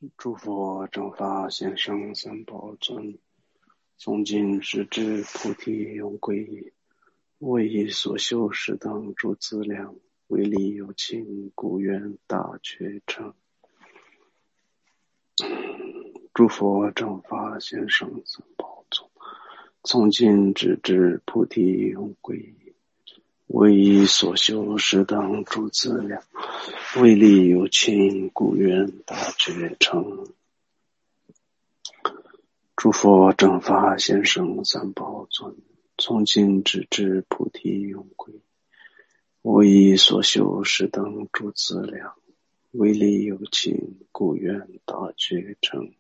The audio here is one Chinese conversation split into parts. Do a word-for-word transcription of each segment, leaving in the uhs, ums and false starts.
诸佛正法先生三宝尊，诵经直至菩提永归依，为以所修适当诸资粮，为利有情，故愿大觉成。诸佛正法先生三宝尊，诵经直至菩提永归依，为以所修适当诸资粮，为利有情，故愿大觉成。诸佛正法先生三宝尊，从今直至菩提永归，我以所修适当诸资粮，为利有情，故愿大觉成。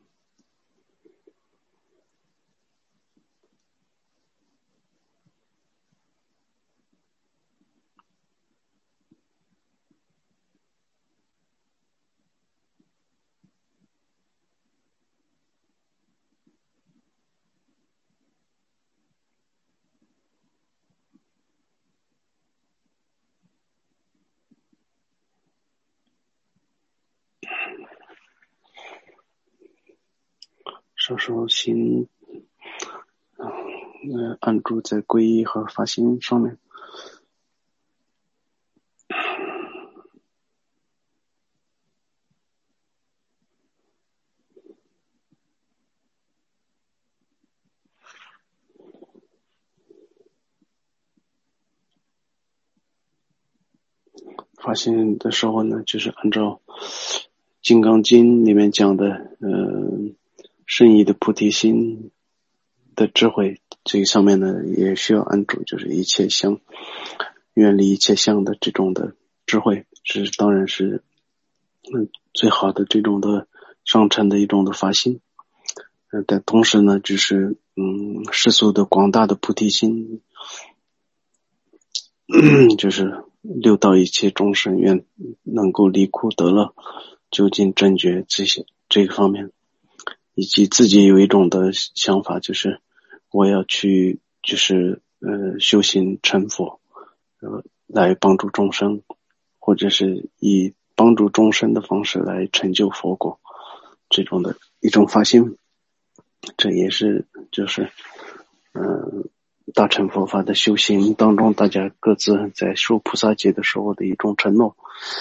稍稍心呃，安住在皈依和发心上面。发心的时候呢，就是按照《金刚经》里面讲的，呃，圣意的菩提心的智慧，这上面呢也需要安住，就是一切相，远离一切相的这种的智慧，是当然是嗯最好的这种的上乘的一种的发心。呃，但同时呢，就是嗯世俗的广大的菩提心，就是六道一切众生愿能够离苦得乐，究竟正觉这些这个方面，以及自己有一种的想法，就是我要去就是呃修行成佛，呃来帮助众生，或者是以帮助众生的方式来成就佛果，这种的一种发心，这也是就是嗯。呃大乘佛法的修行当中，大家各自在受菩萨戒的时候的一种承诺。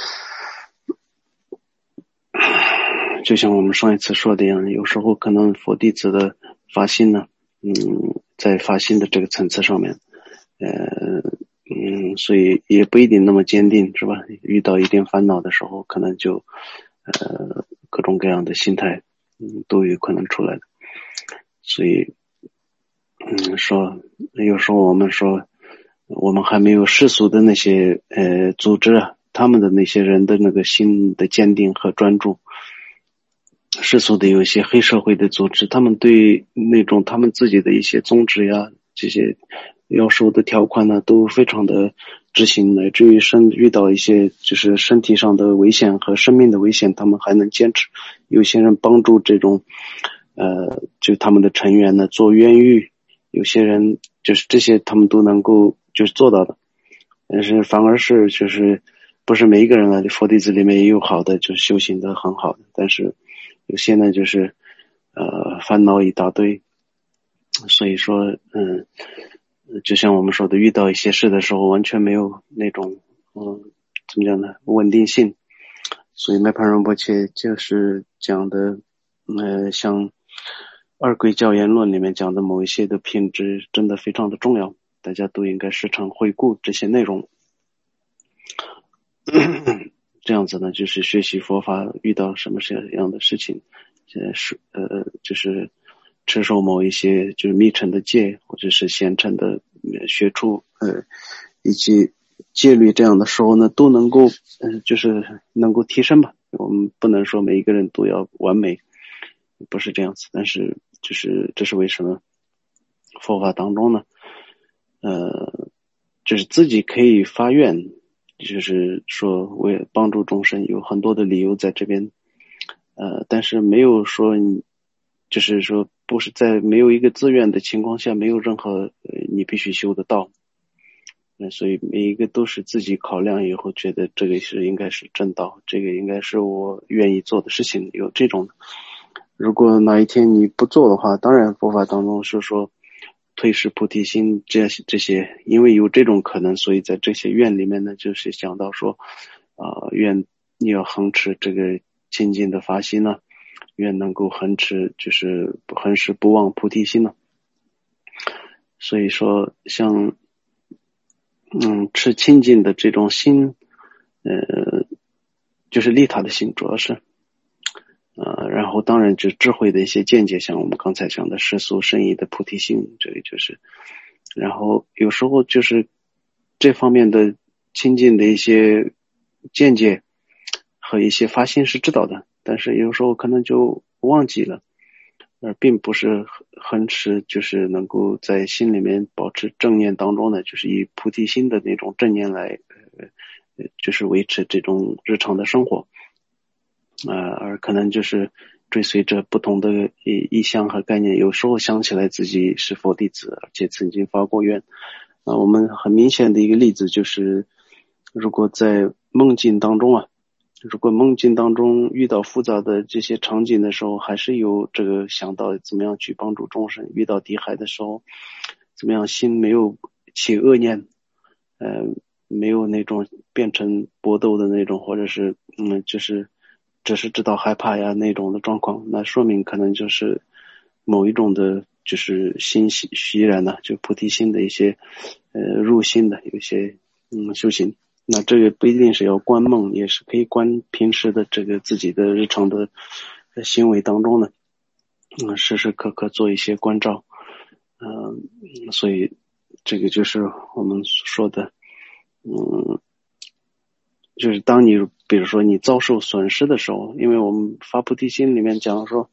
就像我们上一次说的一样，有时候可能佛弟子的发心呢，嗯，在发心的这个层次上面，呃，嗯，所以也不一定那么坚定，是吧？遇到一点烦恼的时候，可能就，呃，各种各样的心态，嗯，都有可能出来的。所以，嗯，说有时候我们说，我们还没有世俗的那些呃组织啊，他们的那些人的那个心的坚定和专注。世俗的有一些黑社会的组织，他们对那种他们自己的一些宗旨呀，这些要收的条款呢，都非常的执行，乃至于身遇到一些就是身体上的危险和生命的危险，他们还能坚持。有些人帮助这种呃，就他们的成员呢做冤狱，有些人就是这些他们都能够就是做到的。但是反而是就是不是每一个人呢，佛弟子里面也有好的，就是修行的很好的，但是有些呢就是呃烦恼一大堆。所以说嗯，就像我们说的，遇到一些事的时候完全没有那种嗯怎么讲呢稳定性。所以麦盘仁波切就是讲的呃像二轨教言论里面讲的某一些的品质真的非常的重要，大家都应该时常回顾这些内容。这样子呢，就是学习佛法遇到什么样的事情，呃是呃就是持守某一些就是密乘的戒，或者是贤乘的学处，呃以及戒律，这样的时候呢，都能够呃就是能够提升吧。我们不能说每一个人都要完美，不是这样子，但是就是这是为什么佛法当中呢，呃就是自己可以发愿，就是说为帮助众生，有很多的理由在这边，呃，但是没有说，就是说不是在没有一个自愿的情况下，没有任何呃你必须修得到， 所以每一个都是自己考量以后觉得这个是应该是正道，这个应该是我愿意做的事情，有这种的。如果哪一天你不做的话，当然佛法当中是说推示菩提心，这这些因为有这种可能，所以在这些愿里面呢，就是讲到说啊、呃，愿你要恒持这个清净的发心呢，愿能够恒持就是恒时不忘菩提心呢。所以说像嗯持清净的这种心，呃就是利他的心，主要是呃，然后当然就智慧的一些见解，像我们刚才讲的世俗圣意的菩提心，这个就是，然后有时候就是这方面的亲近的一些见解和一些发心是知道的，但是有时候可能就忘记了，而并不是恒持，就是能够在心里面保持正念当中呢，就是以菩提心的那种正念来，呃，就是维持这种日常的生活。呃，而可能就是追随着不同的意意象和概念，有时候想起来自己是佛弟子，而且曾经发过愿。啊、呃，我们很明显的一个例子就是，如果在梦境当中啊，如果梦境当中遇到复杂的这些场景的时候，还是有这个想到怎么样去帮助众生；遇到敌害的时候，怎么样心没有起恶念，呃，没有那种变成搏斗的那种，或者是嗯，就是只是知道害怕呀那种的状况，那说明可能就是某一种的，就是心习然呢，就菩提心的一些呃入心的有一些嗯修行。那这个不一定是要观梦，也是可以观平时的这个自己的日常的行为当中呢，嗯，时时刻刻做一些关照，嗯、呃，所以这个就是我们说的，嗯，就是当你比如说你遭受损失的时候，因为我们发菩提心里面讲说，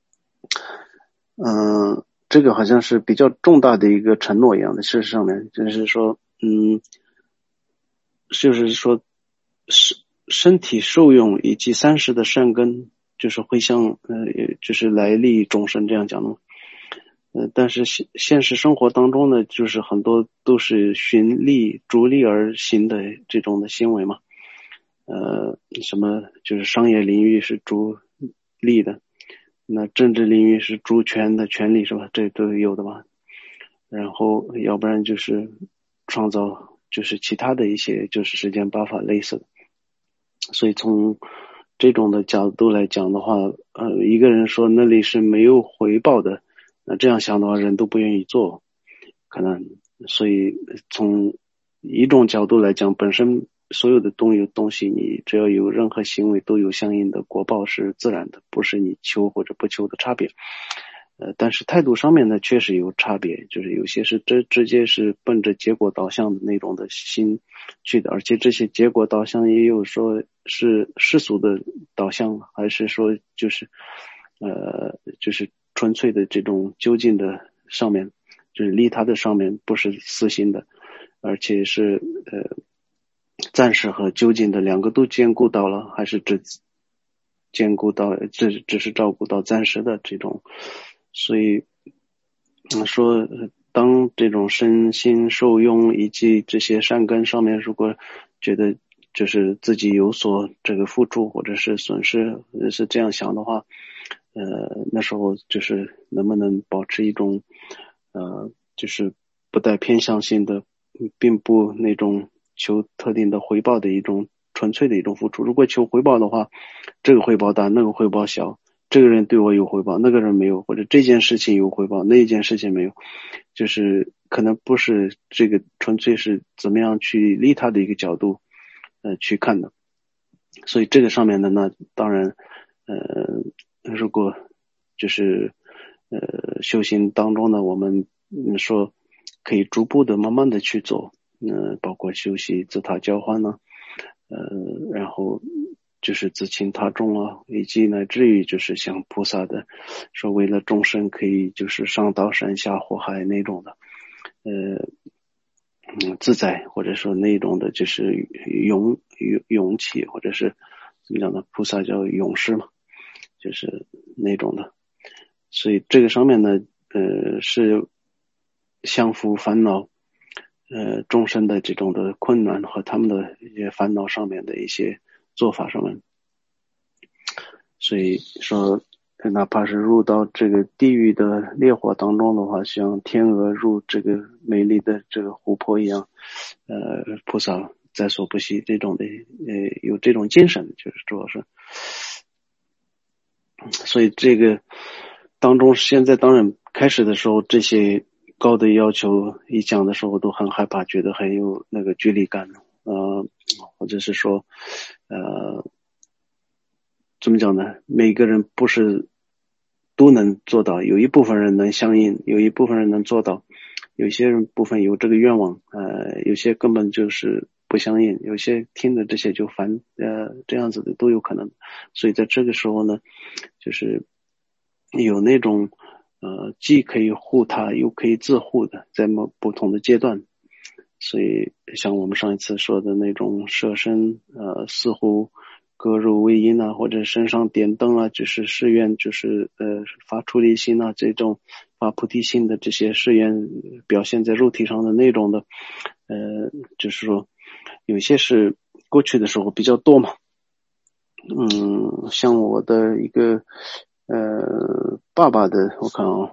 嗯、呃，这个好像是比较重大的一个承诺一样的，事实上面就是说，嗯，就是说。身身体受用以及三世的善根，就是会向呃，就是来利益众生这样讲的。呃，但是现现实生活当中呢，就是很多都是循利逐利而行的这种的行为嘛。呃，什么就是商业领域是逐利的，那政治领域是逐权的权利是吧？这都有的吧。然后要不然就是创造就是其他的一些就是世间八法类似的。所以从这种的角度来讲的话，呃，一个人说那里是没有回报的，那这样想的话，人都不愿意做，可能。所以从一种角度来讲，本身所有的东西东西，你只要有任何行为，都有相应的果报，是自然的，不是你求或者不求的差别。呃，但是态度上面呢，确实有差别，就是有些是直直接是奔着结果导向的那种的心去的，而且这些结果导向也有说是世俗的导向，还是说就是呃就是纯粹的这种究竟的上面，就是利他的上面，不是私心的，而且是呃暂时和究竟的两个都兼顾到了，还是只兼顾到只只是照顾到暂时的这种。所以嗯说当这种身心受用以及这些善根上面，如果觉得就是自己有所这个付出或者是损失是这样想的话，呃那时候就是能不能保持一种呃就是不带偏向性的，并不那种求特定的回报的一种纯粹的一种付出。如果求回报的话，这个回报大那个回报小，这个人对我有回报，那个人没有，或者这件事情有回报，那一件事情没有，就是可能不是这个纯粹是怎么样去利他的一个角度呃去看的。所以这个上面的呢，当然呃如果就是呃修行当中呢，我们说可以逐步的慢慢的去做，呃包括修习自他交换呢，呃然后就是自轻他重啊，以及乃至于就是像菩萨的说为了众生可以就是上刀山下火海那种的呃嗯自在，或者说那种的就是勇勇勇气，或者是怎么讲呢，菩萨叫勇士嘛，就是那种的。所以这个上面呢呃是降伏烦恼， 呃众生的这种的困难和他们的一些烦恼上面的一些做法上面。所以说哪怕是入到这个地狱的烈火当中的话，像天鹅入这个美丽的这个湖泊一样，呃菩萨在所不惜，这种的呃有这种精神，就是主要是，所以这个当中现在当然开始的时候，这些高的要求一讲的时候都很害怕，觉得很有那个距离感，呃或者是说呃怎么讲呢？每个人不是都能做到，有一部分人能相应，有一部分人能做到，有些人部分有这个愿望，呃，有些根本就是不相应，有些听的这些就烦，呃，这样子的都有可能。所以在这个时候呢，就是有那种呃，既可以护他，又可以自护的，在某不同的阶段。所以像我们上一次说的那种舍身，呃，似乎各入为因啊，或者身上点灯啊，就是誓愿，就是呃发出离心啊，这种发菩提心的这些誓愿表现在肉体上的那种的，呃，就是说有些是过去的时候比较多嘛。嗯，像我的一个呃爸爸的，我看啊，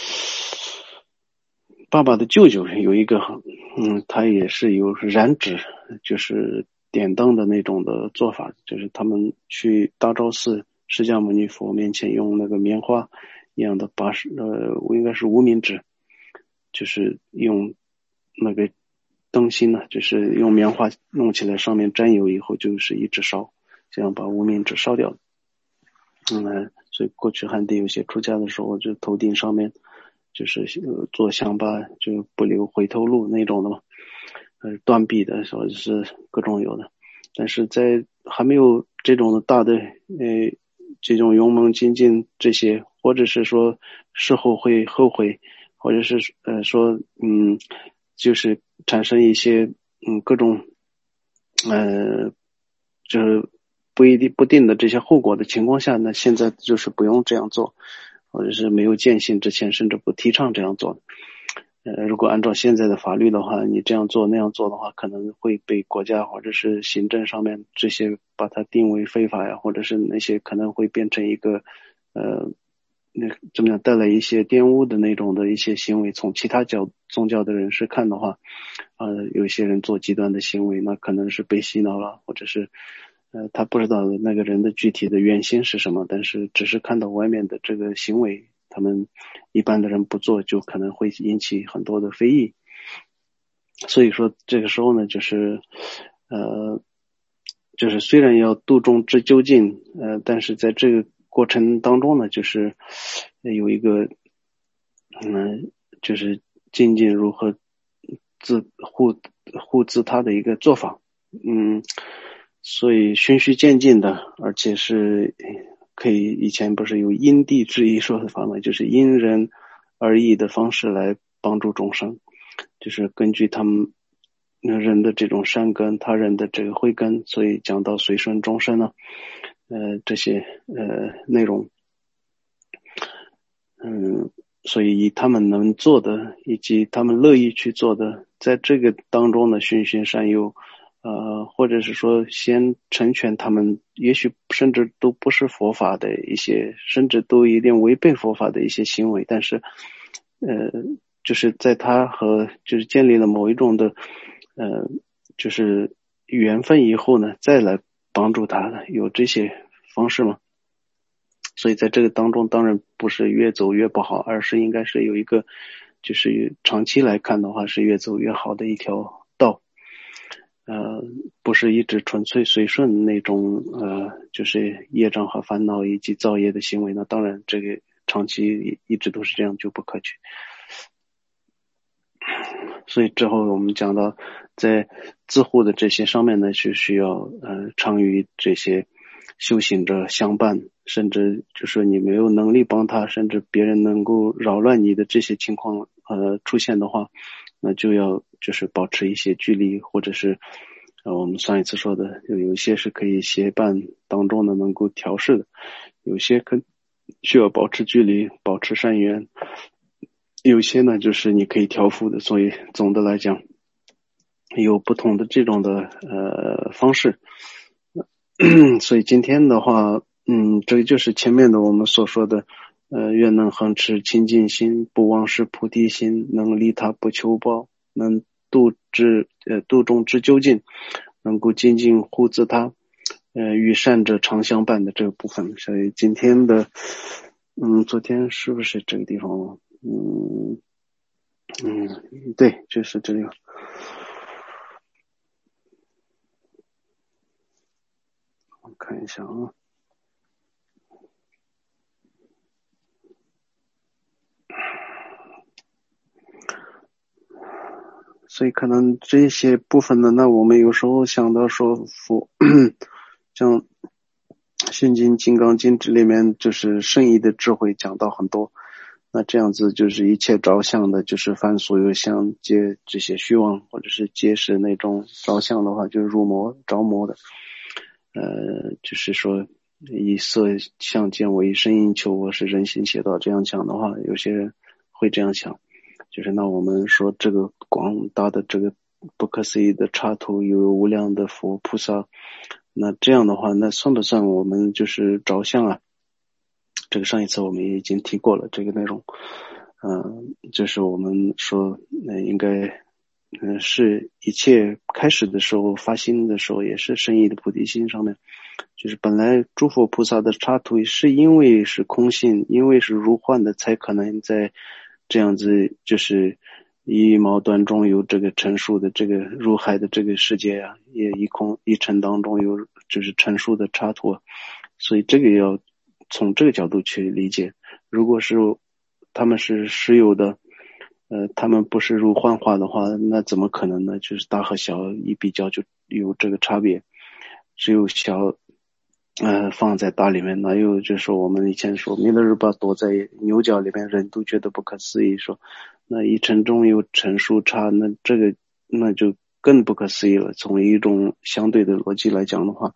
爸爸的舅舅有一个，嗯，他也是有燃纸，就是点灯的那种的做法，就是他们去大昭寺释迦牟尼佛面前用那个棉花一样的八十，呃，应该是无名纸，就是用那个灯芯呢，就是用棉花弄起来，上面沾油以后就是一直烧，这样把无名纸烧掉。嗯，所以过去汉地有些出家的时候，就头顶上面就是呃做香巴，就不留回头路那种的嘛，呃断臂的，或者是各种有的。但是在还没有这种的大的呃这种勇猛精进这些，或者是说事后会后悔，或者是呃说嗯就是产生一些嗯各种呃就是不一定不定的这些后果的情况下呢，现在就是不用这样做，或者是没有见性之前甚至不提倡这样做。呃，如果按照现在的法律的话，你这样做那样做的话，可能会被国家或者是行政上面这些把它定为非法呀，或者是那些可能会变成一个呃那怎么样带来一些玷污的那种的一些行为。从其他教宗教的人士看的话，呃，有些人做极端的行为，那可能是被洗脑了，或者是呃他不知道那个人的具体的原心是什么，但是只是看到外面的这个行为，他们一般的人不做，就可能会引起很多的非议。所以说这个时候呢，就是呃就是虽然要度众之究竟，呃但是在这个过程当中呢，就是有一个嗯就是精进如何自护护自他的一个做法。嗯所以循序渐进的，而且是可以以前不是有因地制宜说的法吗？就是因人而异的方式来帮助众生，就是根据他们人的这种善根，他人的这个慧根，所以讲到随顺众生呢，呃，这些呃内容，嗯，所以以他们能做的，以及他们乐意去做的，在这个当中呢，循循善诱，呃，或者是说先成全他们，也许甚至都不是佛法的一些，甚至都有点违背佛法的一些行为，但是，呃，就是在他和就是建立了某一种的，呃，就是缘分以后呢，再来帮助他的，有这些方式吗？所以在这个当中，当然不是越走越不好，而是应该是有一个，就是长期来看的话，是越走越好的一条道。呃，不是一直纯粹随顺那种呃，就是业障和烦恼以及造业的行为呢。当然，这个长期一直都是这样，就不可取。所以之后我们讲到，在自护的这些上面呢，是需要呃常与这些修行者相伴，甚至就是你没有能力帮他，甚至别人能够扰乱你的这些情况呃出现的话，那就要就是保持一些距离，或者是呃我们上一次说的，有有一些是可以协伴当中呢能够调试的，有些可需要保持距离，保持善缘。有些呢就是你可以调伏的，所以总的来讲有不同的这种的呃方式。所以今天的话，嗯，这个就是前面的我们所说的，呃，愿能恒持清净心，不忘失菩提心，能利他不求报，能度之呃度众之究竟，能够精进护自他，呃，与善者常相伴的这个部分。所以今天的，嗯，昨天是不是这个地方？嗯嗯，对，就是这个。我看一下啊。所以可能这些部分呢，那我们有时候想到说佛像心经金刚经这里面就是圣意的智慧讲到很多，那这样子就是一切着相的，就是凡所有相皆这些虚妄，或者是皆是那种着相的话，就是入魔着魔的。呃，就是说以色相见我，以声音求我，是人心邪道，这样讲的话，有些人会这样想，就是那我们说这个广大的这个不可思议的刹土，有无量的佛菩萨，那这样的话，那算不算我们就是着相啊？这个上一次我们也已经提过了这个内容。嗯、呃，就是我们说呃应该嗯、呃、是一切开始的时候发心的时候，也是深意的菩提心上面，就是本来诸佛菩萨的刹土是因为是空性，因为是如幻的，才可能在这样子就是一毛端中有这个陈述的这个入海的这个世界啊，也一空一尘当中有就是陈述的刹土，所以这个要从这个角度去理解。如果是他们是实有的，呃，他们不是入幻化的话，那怎么可能呢？就是大和小一比较就有这个差别，只有小呃放在大里面，哪有就是我们以前说弥勒日巴躲在牛角里面，人都觉得不可思议，说那一尘中有陈述差，那这个那就更不可思议了。从一种相对的逻辑来讲的话，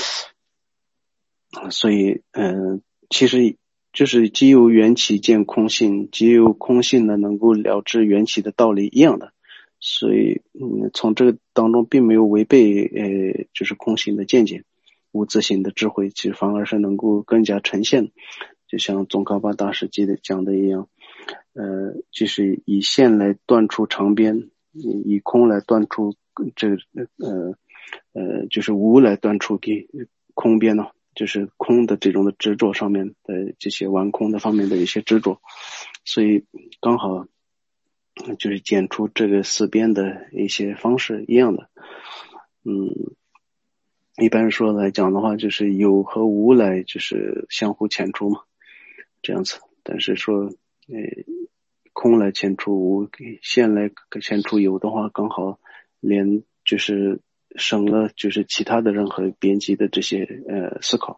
所以嗯、呃，其实就是既有缘起见空性，既有空性呢能够了知缘起的道理一样的。所以嗯，从这个当中并没有违背呃就是空性的见解，无自性的智慧，其实反而是能够更加呈现。就像宗喀巴大师记得讲的一样，呃，就是以线来断出长边，以空来断出这个呃呃就是无来断出给空边呢，就是空的这种的执着上面的这些玩空的方面的一些执着，所以刚好就是剪出这个四边的一些方式一样的。嗯，一般说来讲的话，就是有和无来就是相互牵出嘛，这样子。但是说呃空来牵出无，线来牵出有的话，刚好连就是省了就是其他的任何编辑的这些呃思考。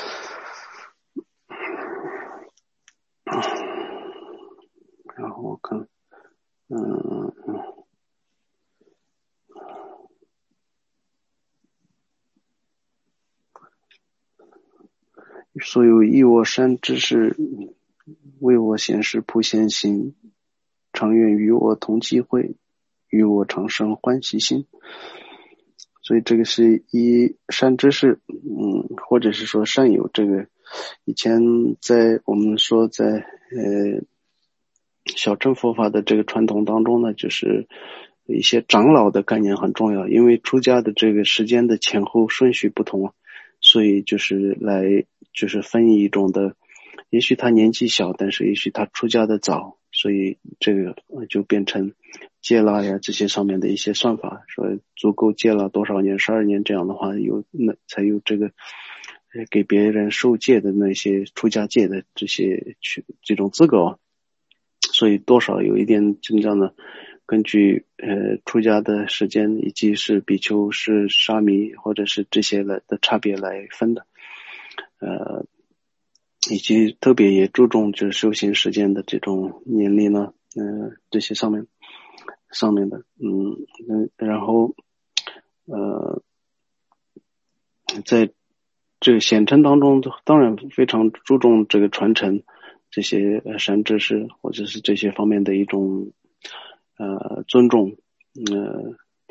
然后我看嗯所有益我善知识，为我显示普贤行，常愿与我同机会，与我常生欢喜心。所以这个是以善知识，嗯，或者是说善友，这个以前在我们说在呃小乘佛法的这个传统当中呢，就是一些长老的概念很重要，因为出家的这个时间的前后顺序不同，所以就是来就是分一种的，也许他年纪小，但是也许他出家的早，所以这个就变成戒腊呀这些上面的一些算法，说足够戒了多少年，十二年这样的话，有那才有这个给别人受戒的那些出家戒的这些去这种资格，所以多少有一点怎么讲呢？根据呃出家的时间以及是比丘是沙弥或者是这些来的差别来分的，呃，以及特别也注重就是修行时间的这种年龄呢，呃，这些上面上面的，嗯嗯，然后呃，在这个显称当中，当然非常注重这个传承这些善知识或者是这些方面的一种呃尊重，呃，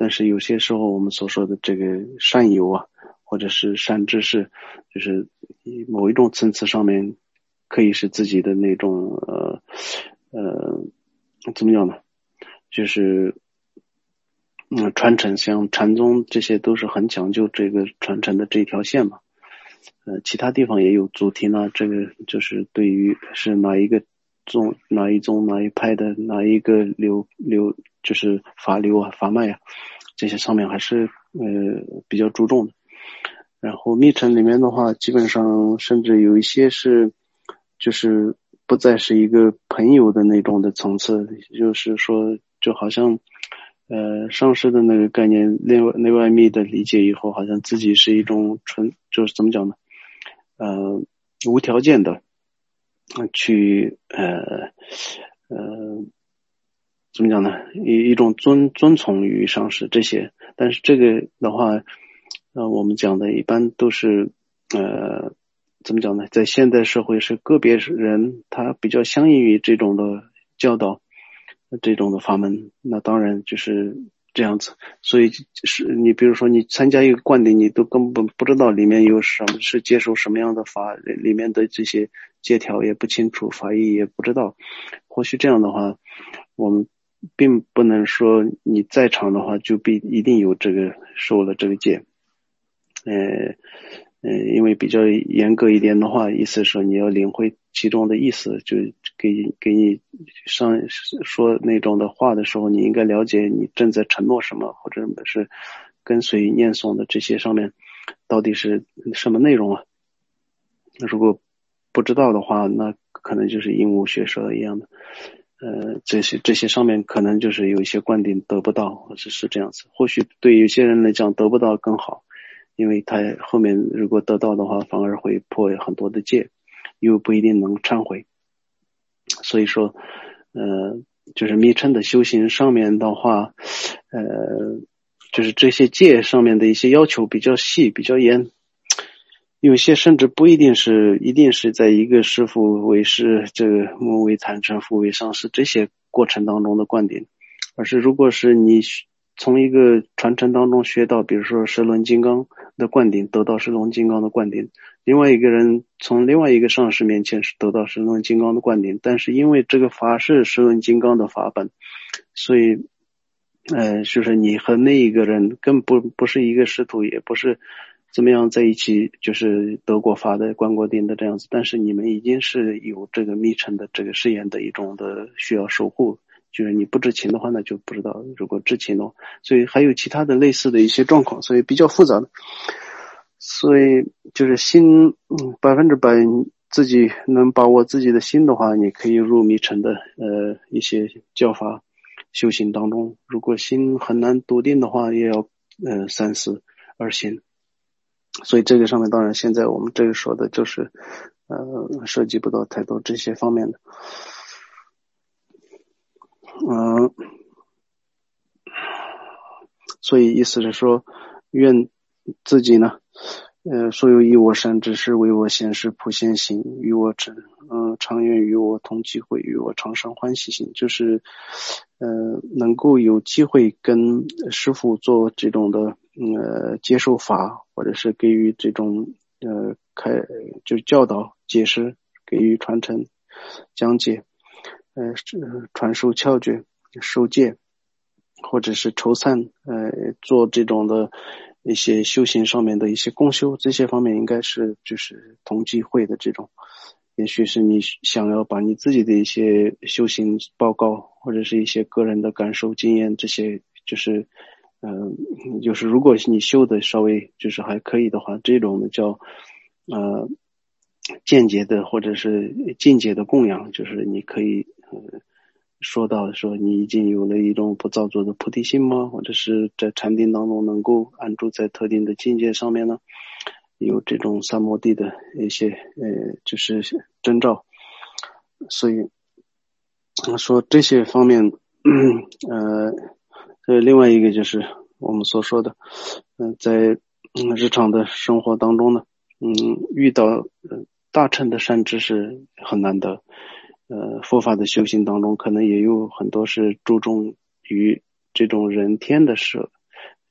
但是有些时候我们所说的这个善友啊，或者是善知识，就是某一种层次上面可以是自己的那种呃呃怎么讲呢？就是嗯传承，像禅宗这些都是很讲究这个传承的这条线嘛。呃，其他地方也有主题呢，这个就是对于是哪一个宗、哪一宗、哪一派的哪一个流流，就是法流啊、法脉啊，这些上面还是呃比较注重的。然后密乘里面的话，基本上甚至有一些是就是不再是一个朋友的那种的层次，就是说就好像呃上师的那个概念内外内外密的理解以后，好像自己是一种纯就是怎么讲呢？呃，无条件的去呃呃怎么讲呢？一一种遵遵从于上师这些，但是这个的话，呃，我们讲的一般都是呃怎么讲呢？在现代社会是个别人他比较相应于这种的教导，这种的法门，那当然就是这样子。所以是你比如说你参加一个灌顶，你都根本不知道里面有什么是接受什么样的法，里面的这些戒条也不清楚，法义也不知道。或许这样的话，我们并不能说你在场的话就必一定有这个受了这个戒。呃呃，因为比较严格一点的话，意思说你要领会其中的意思，就给给你上说那种的话的时候，你应该了解你正在承诺什么，或者是跟随念诵的这些上面到底是什么内容啊。如果不知道的话，那可能就是鹦鹉学舌一样的。呃，这些这些上面可能就是有一些观点得不到，或者是这样子。或许对有些人来讲得不到更好，因为他后面如果得到的话，反而会破很多的戒，又不一定能忏悔。所以说，呃，就是密乘的修行上面的话，呃，就是这些戒上面的一些要求比较细，比较严。有些甚至不一定是一定是在一个师父为师，这个母为坛称父为上师这些过程当中的观点，而是如果是你从一个传承当中学到，比如说十轮金刚的灌顶，得到十轮金刚的灌顶，另外一个人从另外一个上师面前是得到十轮金刚的灌顶，但是因为这个法是十轮金刚的法本，所以呃，就是你和那一个人更不不是一个师徒，也不是怎么样在一起，就是得过法的、观过定的这样子，但是你们已经是有这个密乘的这个誓言的一种的需要守护，就是你不知情的话，那就不知道；如果知情的话，所以还有其他的类似的一些状况，所以比较复杂的。所以就是心，嗯，百分之百自己能把握自己的心的话，你可以入密乘的呃一些教法修行当中。如果心很难笃定的话，也要呃三思而行。所以这个上面当然现在我们这个说的就是呃涉及不到太多这些方面的。嗯、呃，所以意思是说，愿自己呢呃所有以我善知识为我显示普现行，与我真嗯、呃、常愿与我同机会，与我常生欢喜心，就是呃能够有机会跟师父做这种的呃接受法，或者是给予这种呃开就教导解释，给予传承讲解，呃传授窍诀受戒，或者是筹参呃做这种的一些修行上面的一些共修，这些方面应该是就是同济会的这种。也许是你想要把你自己的一些修行报告，或者是一些个人的感受经验，这些就是嗯、呃，就是如果你修的稍微就是还可以的话，这种的叫呃间接的或者是进阶的供养，就是你可以呃说到说你已经有了一种不造作的菩提心吗？或者是在禅定当中能够安住在特定的境界上面呢？有这种三摩地的一些呃就是征兆，所以说这些方面呃呃另外一个就是我们所说的嗯、呃、在嗯日常的生活当中呢嗯遇到呃大乘的善知识很难得，呃佛法的修行当中可能也有很多是注重于这种人天的事，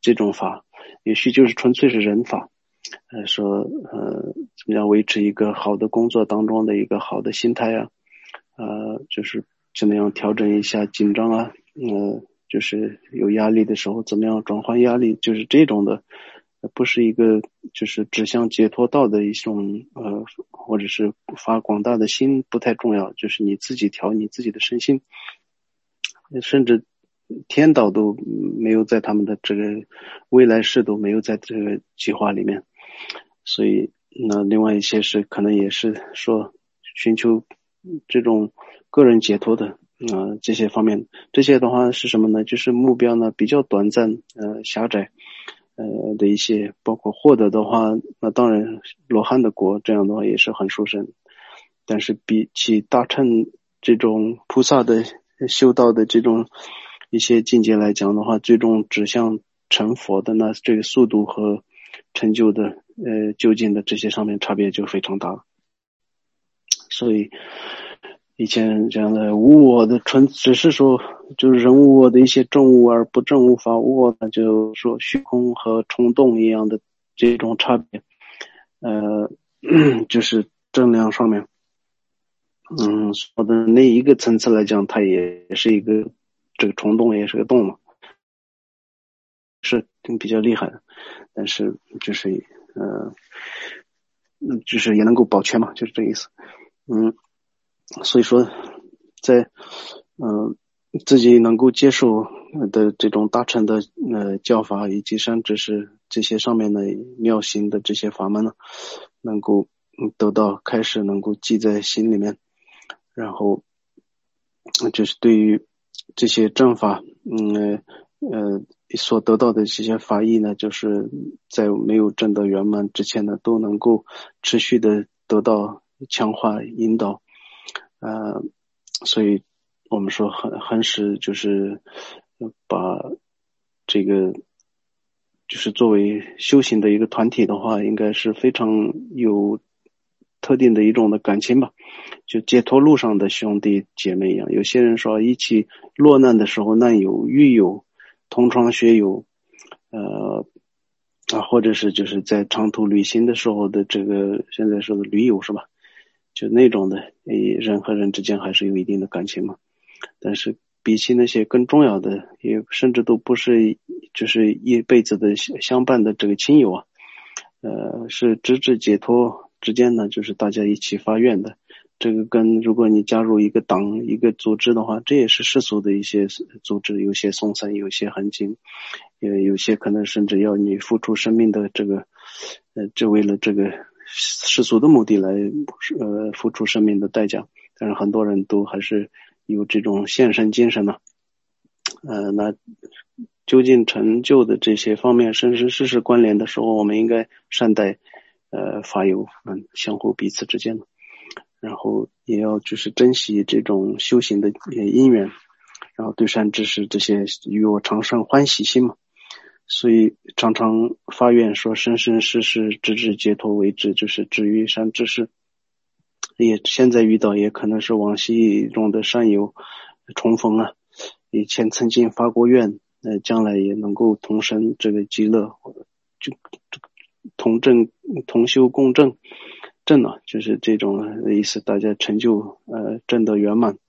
这种法，也许就是纯粹是人法，呃，说呃怎么样维持一个好的工作当中的一个好的心态啊，呃，就是怎么样调整一下紧张啊，呃，就是有压力的时候怎么样转换压力，就是这种的，不是一个就是指向解脱道的一种呃，或者是发广大的心不太重要，就是你自己调你自己的身心，甚至天道都没有在他们的这个未来世都没有在这个计划里面，所以那另外一些是可能也是说寻求这种个人解脱的啊、呃、这些方面，这些的话是什么呢？就是目标呢比较短暂呃狭窄呃的一些，包括获得的话，那当然罗汉的国这样的话也是很殊胜，但是比起大乘这种菩萨的修道的这种一些境界来讲的话，最终指向成佛的那这个速度和成就的呃究竟的这些上面差别就非常大了。所以以前这样的无我的纯只是说就是人无我的一些正悟而不正悟法无我，那就说虚空和冲动一样的这种差别，呃就是正量上面嗯，说的那一个层次来讲，它也是一个这个虫洞，也是个洞嘛，是比较厉害的，但是就是呃，就是也能够保全嘛，就是这个意思。嗯，所以说在嗯、呃、自己能够接受的这种大乘的呃教法以及善知识这些上面的妙行的这些法门呢，能够得到开始能够记在心里面。然后就是对于这些正法嗯呃所得到的这些法益呢，就是在没有证得圆满之前呢，都能够持续的得到强化引导，呃所以我们说很很是就是把这个就是作为修行的一个团体的话，应该是非常有特定的一种的感情吧，就解脱路上的兄弟姐妹一样。有些人说一起落难的时候难友狱友同窗学友，呃啊，或者是就是在长途旅行的时候的这个现在说的驴友是吧？就那种的，人和人之间还是有一定的感情嘛。但是比起那些更重要的，也甚至都不是就是一辈子的相伴的这个亲友啊，呃，是直至解脱之间呢，就是大家一起发愿的。这个跟如果你加入一个党一个组织的话，这也是世俗的一些组织，有些松散，有些很紧，也有些可能甚至要你付出生命的这个，呃，就为了这个世俗的目的来，呃，付出生命的代价。但是很多人都还是有这种献身精神呢、啊，呃，那究竟成就的这些方面生生世世关联的时候，我们应该善待，呃，法友，嗯，相互彼此之间的。然后也要就是珍惜这种修行的因缘，然后对善知识这些与我常生欢喜心嘛，所以常常发愿说生生世世直至解脱为止，就是至于善知识。也现在遇到也可能是往昔中的善友重逢啊，以前曾经发过愿，呃，将来也能够同生这个极乐，就同证同修共振。正啊，就是这种意思，大家成就呃正的圆满。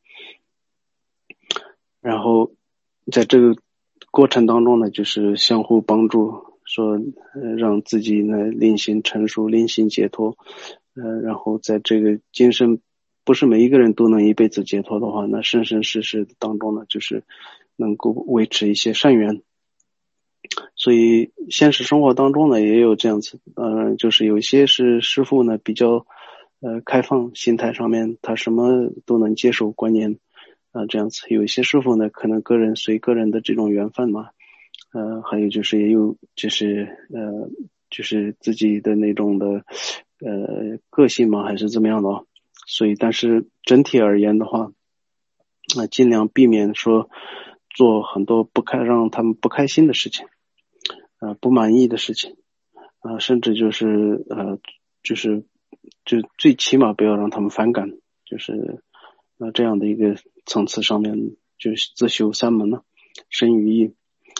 然后在这个过程当中呢，就是相互帮助，说呃让自己呢令行成熟，令行解脱。呃，然后在这个今生不是每一个人都能一辈子解脱的话，那生生世世当中呢，就是能够维持一些善缘。所以现实生活当中呢也有这样子，呃，就是有一些是师父呢比较呃开放，心态上面他什么都能接受观念啊、呃、这样子。有一些师父呢可能个人随个人的这种缘分嘛，呃，还有就是也有就是呃就是自己的那种的呃个性嘛，还是怎么样的哦。所以但是整体而言的话，那、呃、尽量避免说做很多不开让他们不开心的事情，呃不满意的事情，啊、呃，甚至就是呃就是就最起码不要让他们反感，就是呃这样的一个层次上面，就是自修三门呢，身语意，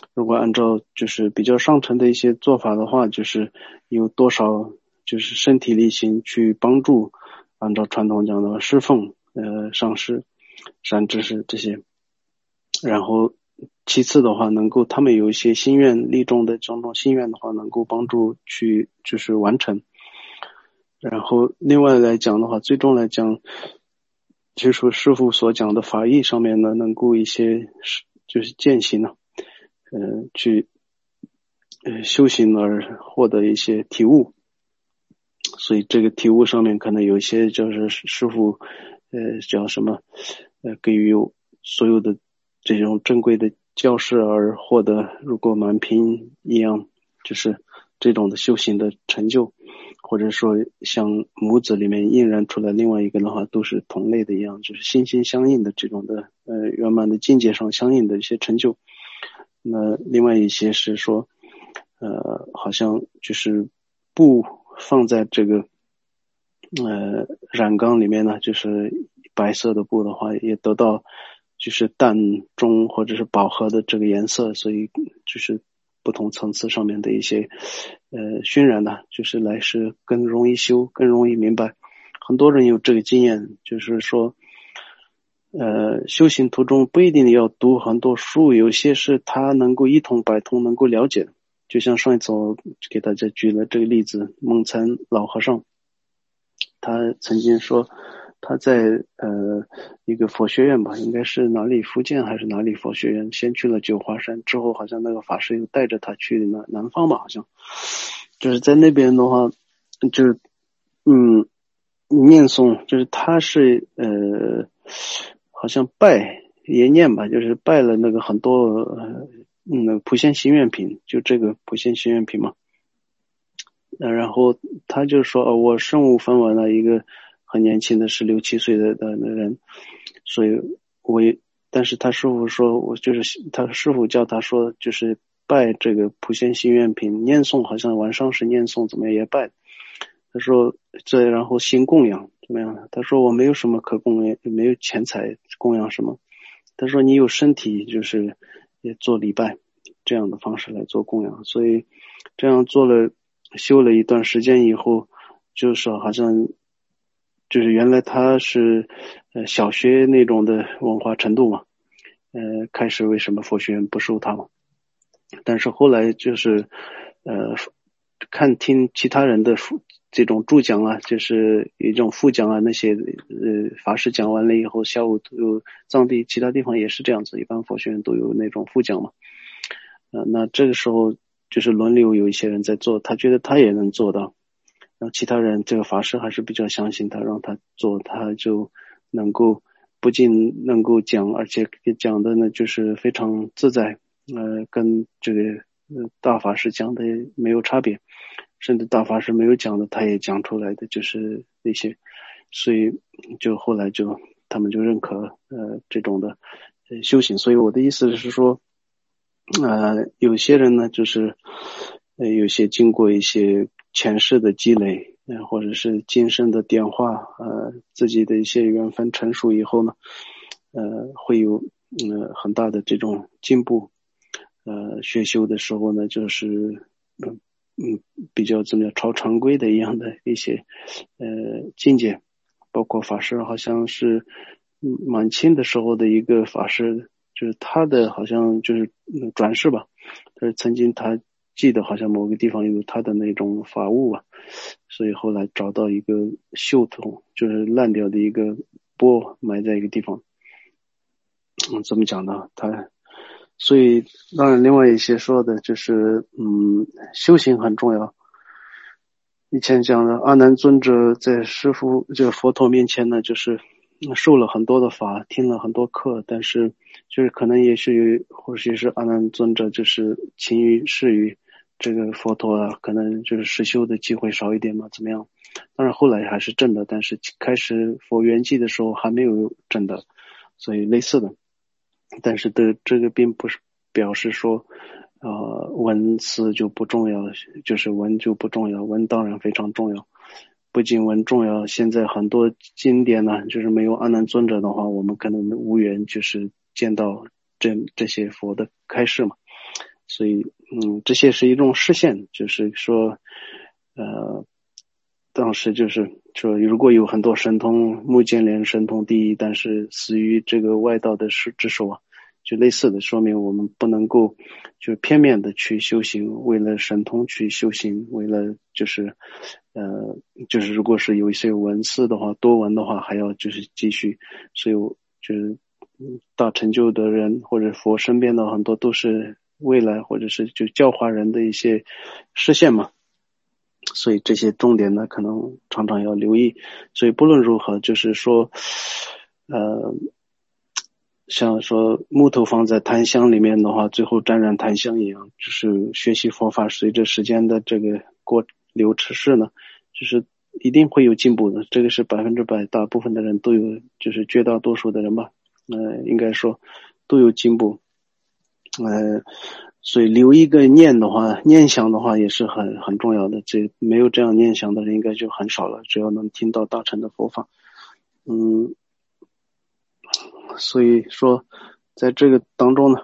如果按照就是比较上乘的一些做法的话，就是有多少就是身体力行去帮助，按照传统讲的侍奉呃上师善知识这些，然后其次的话能够他们有一些心愿立众的种种心愿的话能够帮助去就是完成。然后另外来讲的话，最终来讲就是说师父所讲的法义上面呢能够一些就是践行呢呃去呃修行而获得一些体悟。所以这个体悟上面可能有一些就是师父呃叫什么呃给予所有的这种珍贵的教示而获得，如果满屏一样就是这种的修行的成就，或者说像母子里面印染出来另外一个的话都是同类的一样，就是心心相印的这种的呃圆满的境界上相应的一些成就。那另外一些是说呃好像就是不放在这个呃染缸里面呢，就是白色的布的话也得到就是淡中或者是饱和的这个颜色，所以就是不同层次上面的一些呃熏染呢，就是来是更容易修，更容易明白。很多人有这个经验，就是说呃修行途中不一定要读很多书，有些是他能够一通百通能够了解的。就像上一次我给大家举了这个例子，梦参老和尚他曾经说他在呃一个佛学院吧，应该是哪里福建还是哪里佛学院，先去了九华山，之后好像那个法师又带着他去南南方吧，好像就是在那边的话就是嗯念诵，就是他是呃好像拜也念吧，就是拜了那个很多呃嗯普贤行愿品，就这个普贤行愿品嘛。呃，然后他就说、哦、我身无分文的一个很年轻的十六七岁的的人，所以我也但是他师父说我就是他师父叫他说就是拜这个普贤行愿品，念诵好像晚上是念诵怎么样也拜。他说这然后行供养怎么样，他说我没有什么可供养，没有钱财供养什么，他说你有身体就是也做礼拜这样的方式来做供养。所以这样做了修了一段时间以后，就是好像就是原来他是呃小学那种的文化程度嘛，呃开始为什么佛学院不收他嘛，但是后来就是呃看听其他人的这种助讲啊，就是一种副讲啊，那些呃法师讲完了以后，下午都有藏地其他地方也是这样子，一般佛学院都有那种副讲嘛。呃，那这个时候就是轮流有一些人在做，他觉得他也能做到，然后其他人这个法师还是比较相信他，让他做，他就能够不仅能够讲，而且讲的呢就是非常自在，呃，跟这个呃大法师讲的没有差别，甚至大法师没有讲的他也讲出来的就是那些，所以就后来就他们就认可呃这种的呃修行。所以我的意思是说呃有些人呢就是呃有些经过一些前世的积累，呃或者是今生的点化，呃自己的一些缘分成熟以后呢，呃会有呃很大的这种进步。呃学修的时候呢就是嗯嗯比较怎么样超常规的一样的一些呃境界，包括法师好像是满清的时候的一个法师，就是他的好像就是转世吧，但是曾经他记得好像某个地方有他的那种法物啊，所以后来找到一个锈桶，就是烂掉的一个钵埋在一个地方。嗯，怎么讲呢？他所以当然另外一些说的就是嗯修行很重要。以前讲的阿难尊者在师父这个佛陀面前呢，就是受了很多的法，听了很多课，但是就是可能也许或许是阿难尊者就是勤于事于这个佛陀啊，可能就是实修的机会少一点嘛，怎么样？当然后来还是正的，但是开始佛圆寂的时候还没有正的，所以类似的。但是的这个并不是表示说呃文字就不重要，就是文就不重要，文当然非常重要，不仅文重要，现在很多经典呢，就是没有阿难尊者的话，我们可能无缘就是见到这这些佛的开示嘛。 所以嗯，这些是一种实现，就是说呃当时就是说，如果有很多神通，目犍连神通第一，但是死于这个外道的之手啊，就类似的，说明我们不能够就片面的去修行，为了神通去修行，为了就是呃就是如果是有一些文字的话，多闻的话，还要就是继续，所以我就是大成就的人或者佛身边的很多都是未来或者是就教化人的一些实现嘛。所以这些重点呢，可能常常要留意。所以不论如何，就是说，呃，像说木头放在檀香里面的话，最后沾染檀香一样，就是学习佛法，随着时间的这个过流逝世呢，就是一定会有进步的。这个是百分之百，大部分的人都有，就是绝大多数的人吧，呃，应该说都有进步。呃，所以留一个念的话，念想的话也是很很重要的。这没有这样念想的人应该就很少了。只要能听到大乘的佛法，嗯，所以说在这个当中呢，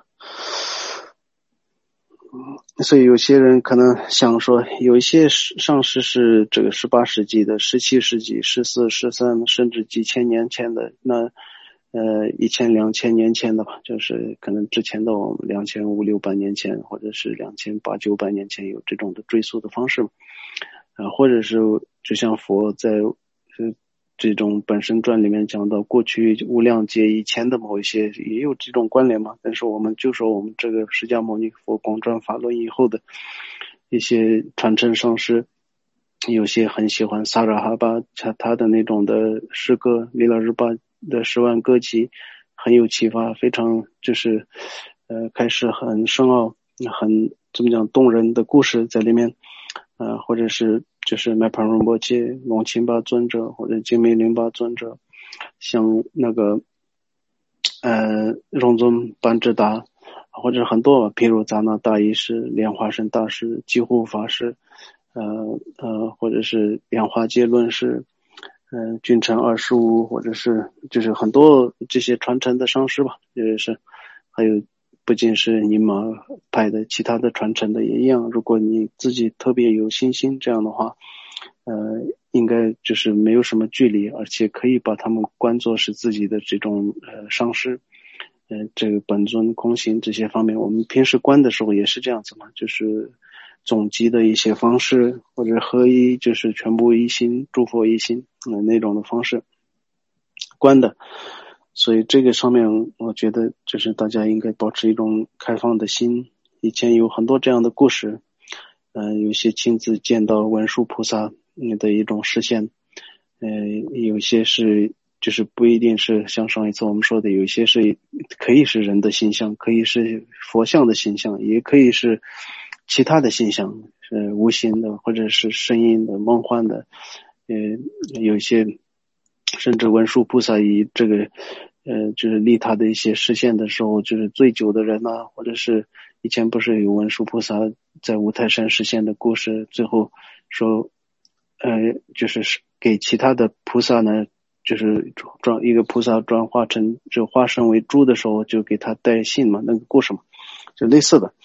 所以有些人可能想说，有一些上师是这个十八世纪的、十七世纪、十四、十三，甚至几千年前的，那呃一千、两千年前的吧，就是可能之前的我们两千五六百年前，或者是两千八九百年前有这种的追溯的方式，啊、呃，或者是就像佛在呃这种本身传里面讲到，过去无量劫以前的某一些也有这种关联嘛。但是我们就说我们这个释迦牟尼佛广传法轮以后的一些传承上师，有些很喜欢萨拉哈巴他的那种的诗歌，弥勒日巴的十万歌集很有启发，非常就是呃开始很深奥、很怎么讲动人的故事在里面，呃或者是就是麦盘荣波切、龙钦巴尊者或者精密林巴尊者，像那个呃荣尊班智达，或者很多，譬如扎那大医师、莲花生大师、济护法师，呃呃或者是莲花戒论师。嗯、呃，君臣二十五，或者是就是很多这些传承的上师吧，也是还有不仅是尼玛派的，其他的传承的也一样。如果你自己特别有信心，这样的话，呃，应该就是没有什么距离，而且可以把他们观作是自己的这种呃上师。呃，这个本尊空行这些方面，我们平时观的时候也是这样子嘛，就是总集的一些方式，或者合一，就是全部一心，诸佛一心，呃、那种的方式观的。所以这个上面，我觉得就是大家应该保持一种开放的心。以前有很多这样的故事，呃，有些亲自见到文殊菩萨的一种实现，呃，有些是就是不一定是像上一次我们说的，有一些是可以是人的形象，可以是佛像的形象，也可以是其他的形象，是无形的或者是声音的、梦幻的，呃，有一些甚至文殊菩萨以这个呃，就是利他的一些实现的时候，就是醉酒的人啊，或者是以前不是有文殊菩萨在五台山实现的故事，最后说呃，就是给其他的菩萨呢，就是转一个菩萨转化成就化身为猪的时候，就给他带信嘛，那个故事嘛，就类似的。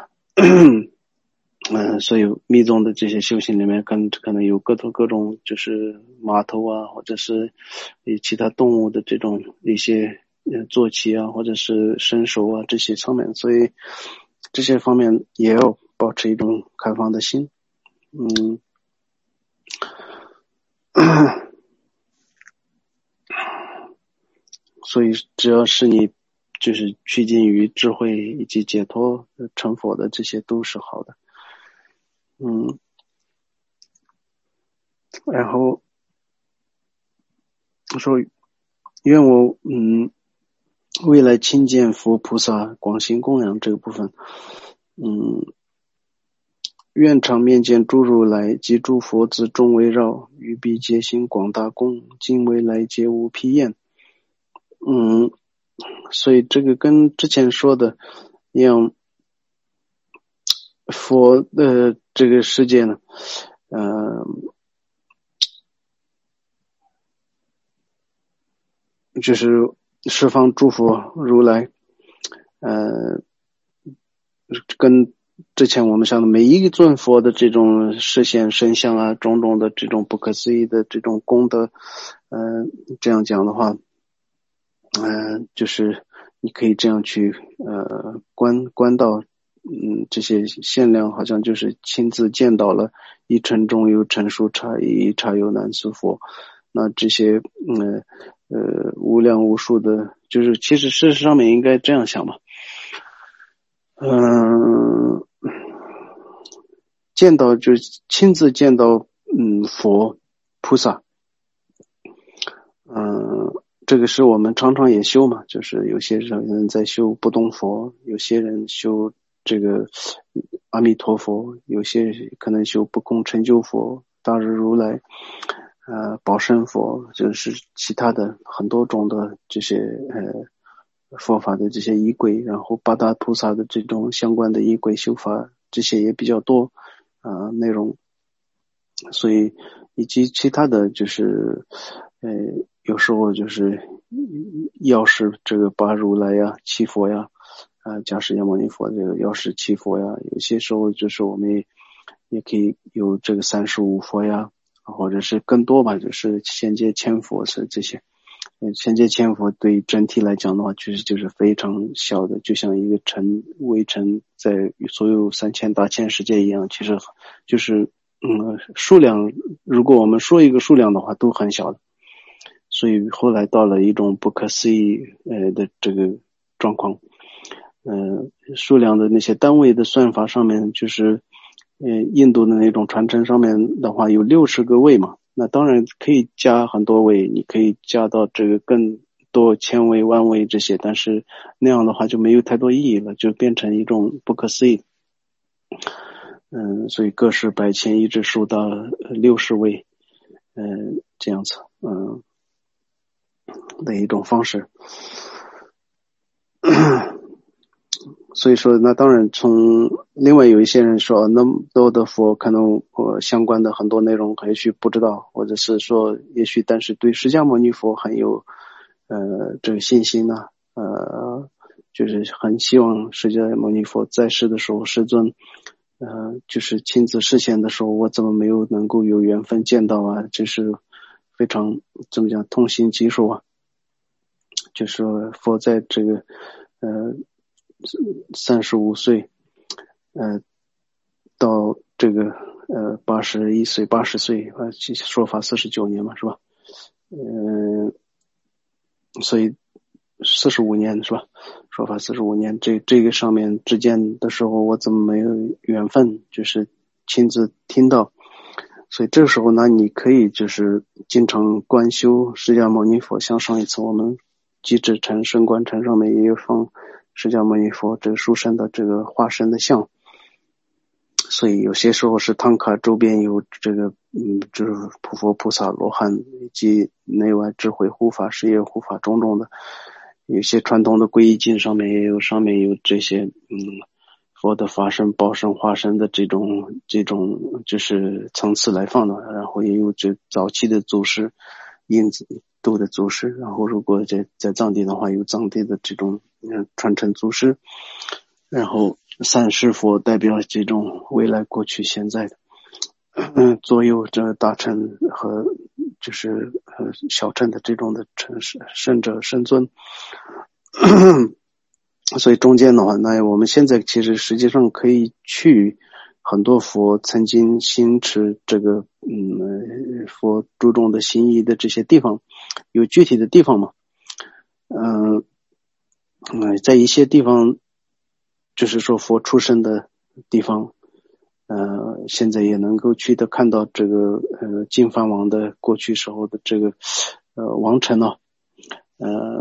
嗯、呃，所以密宗的这些修行里面，可能可能有各种各种，就是码头啊，或者是其他动物的这种一些呃坐骑啊，或者是身手啊这些方面，所以这些方面也要保持一种开放的心。嗯。所以只要是你就是趋近于智慧以及解脱成佛的，这些都是好的。嗯，然后说愿我嗯未来亲见佛菩萨广行供养这个部分，嗯，愿常面见诸如来及诸佛子众围绕，于彼皆行广大供，今未来皆无疲厌。嗯，所以这个跟之前说的一样，佛的这个世界呢，呃，就是十方诸佛如来，呃， 跟之前我们讲的每一尊佛的这种实现身相啊，种种的这种不可思议的这种功德，呃，这样讲的话，呃，就是你可以这样去呃观观到，嗯，这些限量好像就是亲自见到了一尘中有尘数差异，差有难思佛。那这些嗯 呃, 呃无量无数的，就是其实事实上面应该这样想嘛，嗯、呃，见到就是亲自见到嗯佛菩萨，嗯、呃，这个是我们常常也修嘛，就是有些人在修不动佛，有些人修这个阿弥陀佛，有些可能修不空成就佛、大日如来。呃，宝生佛，就是其他的很多种的这些呃佛法的这些仪轨，然后八大菩萨的这种相关的仪轨修法，这些也比较多啊、呃、内容，所以以及其他的就是呃有时候就是药师这个八如来呀、七佛呀，啊、呃、加释迦牟尼佛这个药师七佛呀，有些时候就是我们也也可以有这个三十五佛呀。或者是更多吧，就是现界千佛是这些，现界千佛对整体来讲的话，其实就是非常小的，就像一个尘微尘在所有三千大千世界一样，其实就是嗯数量，如果我们说一个数量的话，都很小的。所以后来到了一种不可思议呃的这个状况，呃数量的那些单位的算法上面就是。呃，印度的那种传承上面的话有六十个位嘛，那当然可以加很多位，你可以加到这个更多千位、万位这些，但是那样的话就没有太多意义了，就变成一种不可思议。嗯，所以个十百千一直数到六十位，嗯，这样子，嗯的一种方式。所以说，那当然从另外有一些人说，那么多的佛可能呃相关的很多内容也许不知道，或者是说也许但是对释迦牟尼佛很有呃这个信心呢、啊，呃就是很希望释迦牟尼佛在世的时候世尊呃就是亲自示现的时候，我怎么没有能够有缘分见到啊，这是非常怎么讲痛心疾首啊，就是说佛在这个呃三十五岁，呃，到这个呃八十一岁、八十岁啊，说法四十九年嘛，是吧？嗯、呃，所以四十五年是吧？说法四十五年，这这个上面之间的时候，我怎么没有缘分，就是亲自听到？所以这个时候呢，你可以就是经常观修释迦牟尼佛，像上一次我们机智禅、升观禅上面也有放释迦牟尼佛这个书生的这个化身的像，所以有些时候是唐卡周边有这个嗯，就是普佛菩萨、罗汉以及内外智慧护法、事业护法种种的，有些传统的皈依经上面也有，上面有这些嗯佛的法身、报身、化身的这种这种就是层次来放的，然后也有这早期的祖师、印度的祖师，然后如果在在藏地的话，有藏地的这种嗯传承祖师，然后三世佛代表这种未来、过去、现在的，嗯，左右这大乘和就是呃小乘的这种的城市圣者圣尊。所以中间的话，那我们现在其实实际上可以去很多佛曾经行持这个嗯佛注重的心意的这些地方，有具体的地方吗？嗯、呃、嗯，在一些地方就是说佛出生的地方，呃现在也能够去的看到这个呃净饭王的过去时候的这个呃王城呢、啊、呃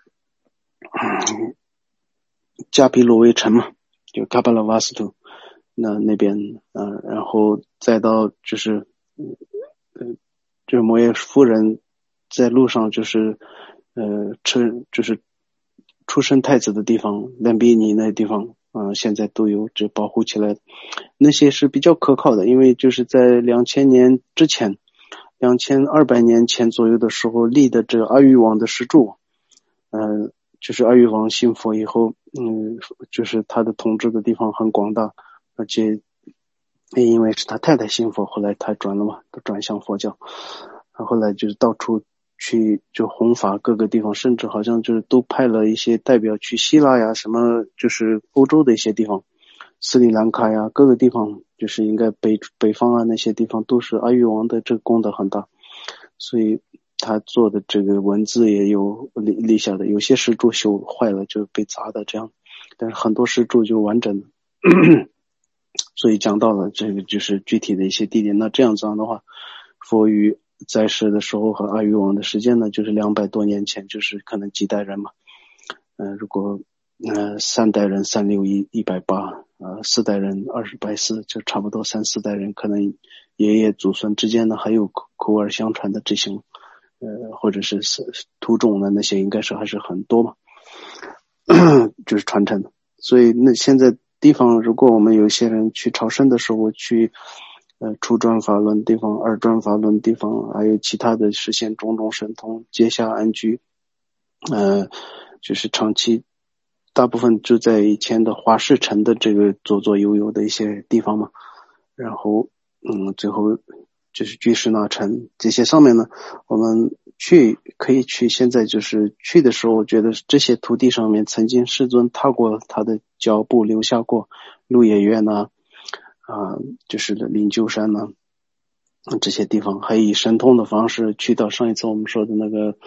加毗罗卫城嘛，就卡巴拉瓦斯图那那边啊、呃，然后再到就是呃就是摩耶夫人在路上就是呃吃就是出生太子的地方兰比尼那地方啊、呃，现在都有这保护起来的，那些是比较可靠的，因为就是在两千年之前两千二百年前左右的时候立的这个阿育王的石柱，呃就是阿育王信佛以后， 嗯，就是他的统治的地方很广大，而且也因为是他太太信佛，后来他转了嘛，他转向佛教，后来就是到处去就弘法各个地方，甚至好像就是都派了一些代表去希腊呀，什么就是欧洲的一些地方，斯里兰卡呀，各个地方就是应该北北方啊那些地方都是阿育王的这个功德很大，所以他做的这个文字也有立立下的，有些石柱修坏了就被砸的这样，但是很多石柱就完整的。所以讲到了这个就是具体的一些地点，那这样子样的话，佛于在世的时候和阿育王的时间呢，就是两百多年前，就是可能几代人嘛。嗯、呃，如果呃三代人三六一一百八，呃四代人二十百四，就差不多三四代人，可能爷爷祖孙之间呢还有口口耳相传的这些，呃或者是途中的那些，应该是还是很多嘛，就是传承的。所以那现在地方，如果我们有些人去朝圣的时候，去呃初转法轮地方、二转法轮地方，还有其他的实现种种神通、结下安居，呃，就是长期大部分就在以前的华氏城的这个左左右右的一些地方嘛，然后嗯，最后就是居士那城这些上面呢，我们去可以去，现在就是去的时候，我觉得这些土地上面曾经世尊踏过他的脚步，留下过鹿野苑呐，啊，就是灵鹫山呐，这些地方，还以神通的方式去到上一次我们说的那个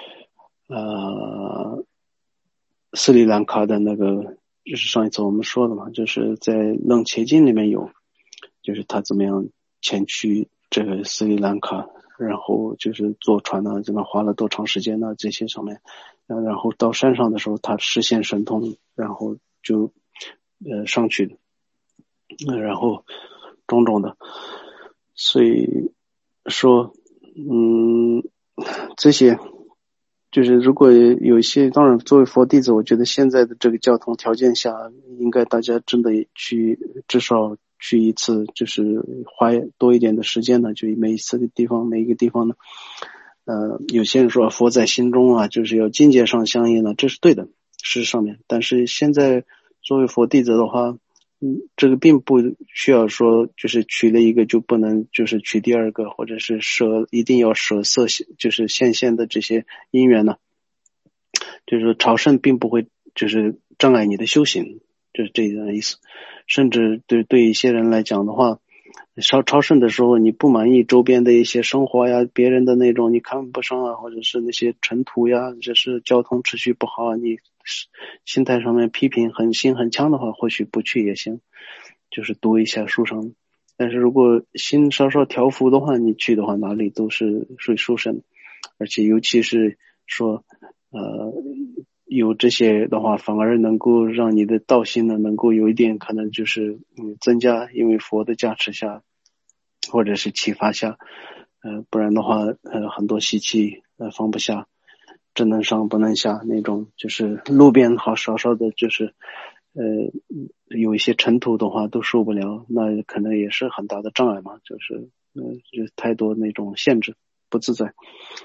呃斯里兰卡的那个，就是上一次我们说的嘛，就是在楞伽经里面有，就是他怎么样前去这个斯里兰卡，然后就是坐船呢，这么花了多长时间呢？这些上面，然后到山上的时候，他实现神通，然后就呃上去的，呃、然后种种的，所以说，嗯，这些就是如果有一些，当然作为佛弟子，我觉得现在的这个交通条件下，应该大家真的去至少去一次，就是花多一点的时间呢，就每一次的地方每一个地方呢，呃，有些人说佛在心中啊，就是要境界上相应呢，这是对的，事实上面，但是现在作为佛弟子的话，嗯，这个并不需要说就是取了一个就不能就是取第二个，或者是舍一定要舍色就是现现的这些因缘呢，就是说朝圣并不会就是障碍你的修行，就是这样的意思。甚至对对一些人来讲的话，朝朝圣的时候你不满意周边的一些生活呀，别人的那种你看不上啊，或者是那些尘土呀，就是交通秩序不好啊，你心态上面批评很心很强的话，或许不去也行，就是读一下书上。但是如果心稍稍调伏的话，你去的话哪里都是属于殊胜，而且尤其是说呃有这些的话，反而能够让你的道心呢能够有一点可能就是嗯增加，因为佛的加持下或者是启发下，呃不然的话呃很多习气呃放不下，真能上不能下那种，就是路边好稍稍的就是呃有一些尘土的话都受不了，那可能也是很大的障碍嘛，就是呃就太多那种限制不自在。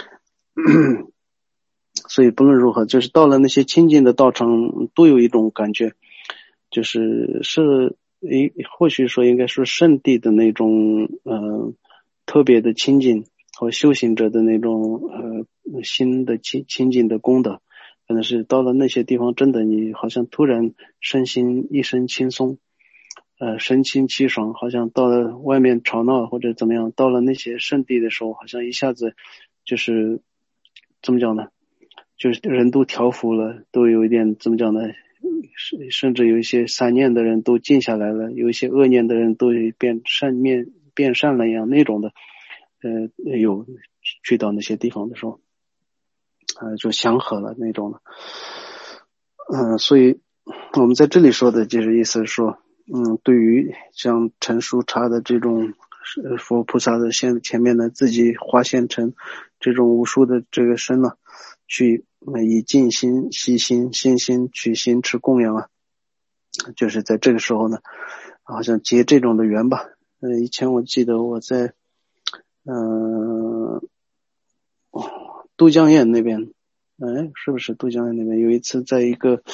所以不论如何，就是到了那些亲近的道场，都有一种感觉，就是是诶，或许说应该是圣地的那种呃特别的亲近和修行者的那种呃心的亲亲近的功德，可能是到了那些地方，真的你好像突然身心一身轻松，呃神清气爽，好像到了外面吵闹或者怎么样，到了那些圣地的时候，好像一下子就是怎么讲呢？就是人都调伏了，都有一点怎么讲呢？甚至有一些散念的人都静下来了，有一些恶念的人都变善面变善了一样那种的。呃，有去到那些地方的时候，呃，就祥和了那种的。嗯、呃，所以我们在这里说的就是意思是说，嗯，对于像陈叔茶的这种佛菩萨的现前面呢，自己化现成这种无数的这个身呢，去以静心、细心、心心去心持供养啊，就是在这个时候呢，好像结这种的缘吧。呃，以前我记得我在嗯、呃、都江堰那边，哎，是不是都江堰那边有一次在一个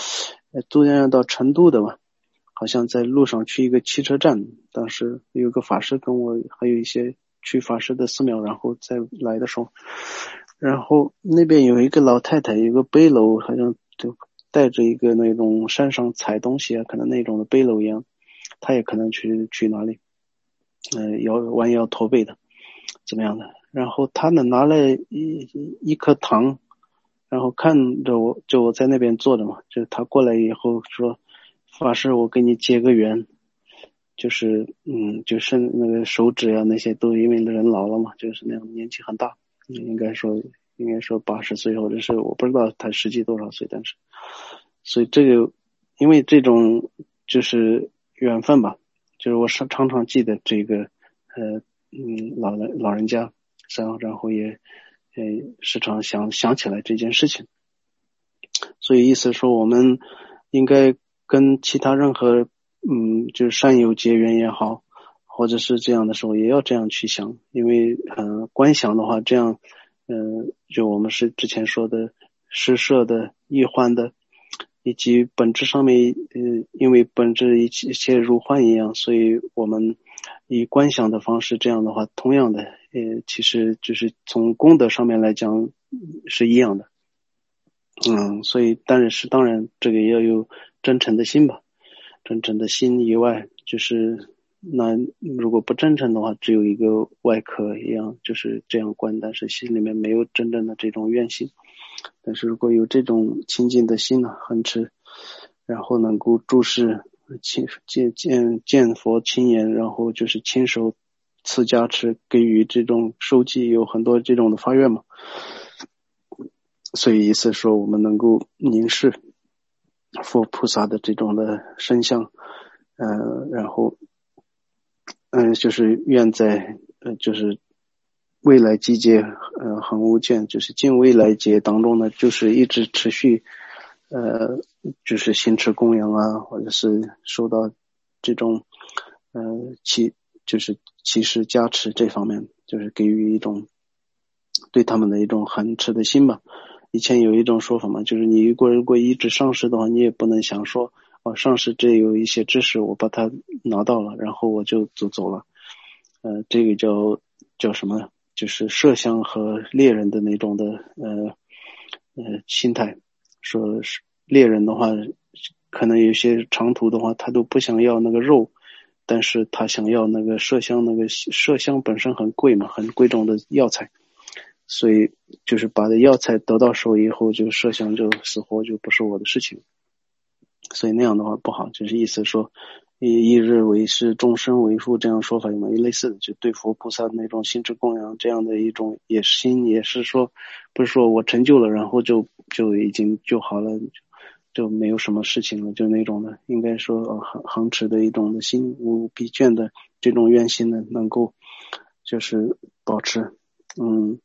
呃，都要到成都的嘛，好像在路上去一个汽车站，当时有个法师跟我，还有一些去法师的寺庙，然后再来的时候，然后那边有一个老太太，有个背篓，好像就带着一个那种山上采东西啊，可能那种的背篓一样，她也可能去去哪里，呃，摇弯腰驼背的，怎么样的？然后她呢拿了一一颗糖，然后看着我，就我在那边坐着嘛，就她过来以后说，法师，我给你结个缘。就是嗯，就是那个手指呀、啊，那些都因为人老了嘛，就是那样年纪很大，应该说应该说八十岁，或者是我不知道他实际多少岁，但是所以这个因为这种就是缘分吧，就是我常常常记得这个呃嗯老人老人家，然后然后也呃时常想想起来这件事情，所以意思说我们应该跟其他任何嗯，就是善友结缘也好，或者是这样的时候，也要这样去想，因为嗯、呃，观想的话，这样，嗯、呃，就我们是之前说的施设的、易幻的，以及本质上面，呃，因为本质一切如幻一样，所以我们以观想的方式，这样的话，同样的，呃，其实就是从功德上面来讲是一样的，嗯，所以但是当然这个也要有真诚的心吧。真诚的心以外，就是那如果不真诚的话，只有一个外壳一样，就是这样观，但是心里面没有真正的这种愿心。但是如果有这种清净的心呢，恒持，然后能够注视亲见见见佛亲眼，然后就是亲手赐加持，给予这种收集，有很多这种的发愿嘛。所以意思说，我们能够凝视佛菩萨的这种的身相，呃，然后，嗯、呃，就是愿在呃，就是未来季节，呃，恒无间，就是近未来劫当中呢，就是一直持续，呃，就是行持供养啊，或者是受到这种，呃，启就是启示加持这方面，就是给予一种对他们的一种恒持的心吧。以前有一种说法嘛，就是你如果如果一直上师的话，你也不能想说，哦，上师这有一些知识，我把它拿到了，然后我就走走了。呃，这个叫叫什么？就是摄像和猎人的那种的呃呃心态。说是猎人的话，可能有些长途的话，他都不想要那个肉，但是他想要那个麝香，那个麝香本身很贵嘛，很贵重的药材。所以就是把这药材得到手以后，就麝香就死活就不是我的事情，所以那样的话不好，就是意思说以一日为师，终身为父，这样说法有没有类似的？就对佛菩萨的那种心之供养，这样的一种也心也是说，不是说我成就了，然后就就已经就好了，就没有什么事情了，就那种的，应该说呃恒恒持的一种的心无疲倦的这种愿心呢，能够就是保持，嗯。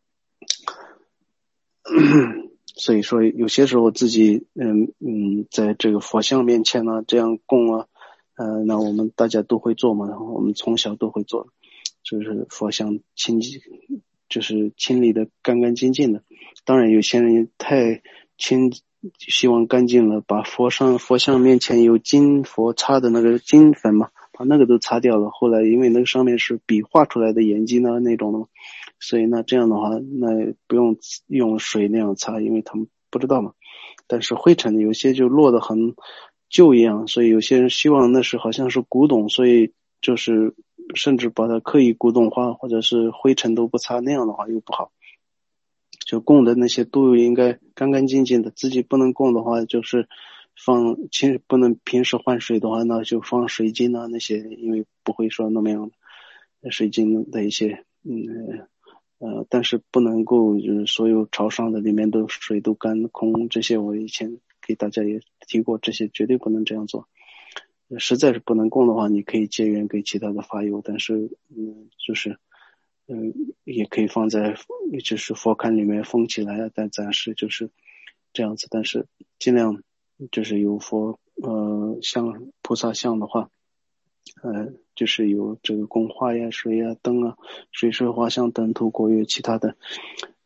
所以说有些时候自己嗯嗯在这个佛像面前呢这样供啊，呃那我们大家都会做嘛，然后我们从小都会做，就是佛像清就是清理的干干净净的。当然有些人太清希望干净了，把佛上佛像面前有金佛擦的那个金粉嘛，把那个都擦掉了，后来因为那个上面是笔画出来的眼睛呢那种的，所以那这样的话那不用用水那样擦，因为他们不知道嘛。但是灰尘有些就落得很旧一样，所以有些人希望那是好像是古董，所以就是甚至把它刻意古董化，或者是灰尘都不擦，那样的话又不好。就供的那些都应该干干净净的，自己不能供的话就是放清，不能平时换水的话那就放水晶啊那些，因为不会说那么样的水晶的一些嗯呃但是不能够就是所有朝上的里面都水都干空，这些我以前给大家也提过，这些绝对不能这样做。实在是不能供的话，你可以结缘给其他的法友，但是嗯就是嗯，也可以放在就是佛龛里面封起来，但暂时就是这样子。但是尽量就是有佛呃像菩萨像的话，呃就是有这个供花呀、水呀、灯啊、水水花香等头果月其他的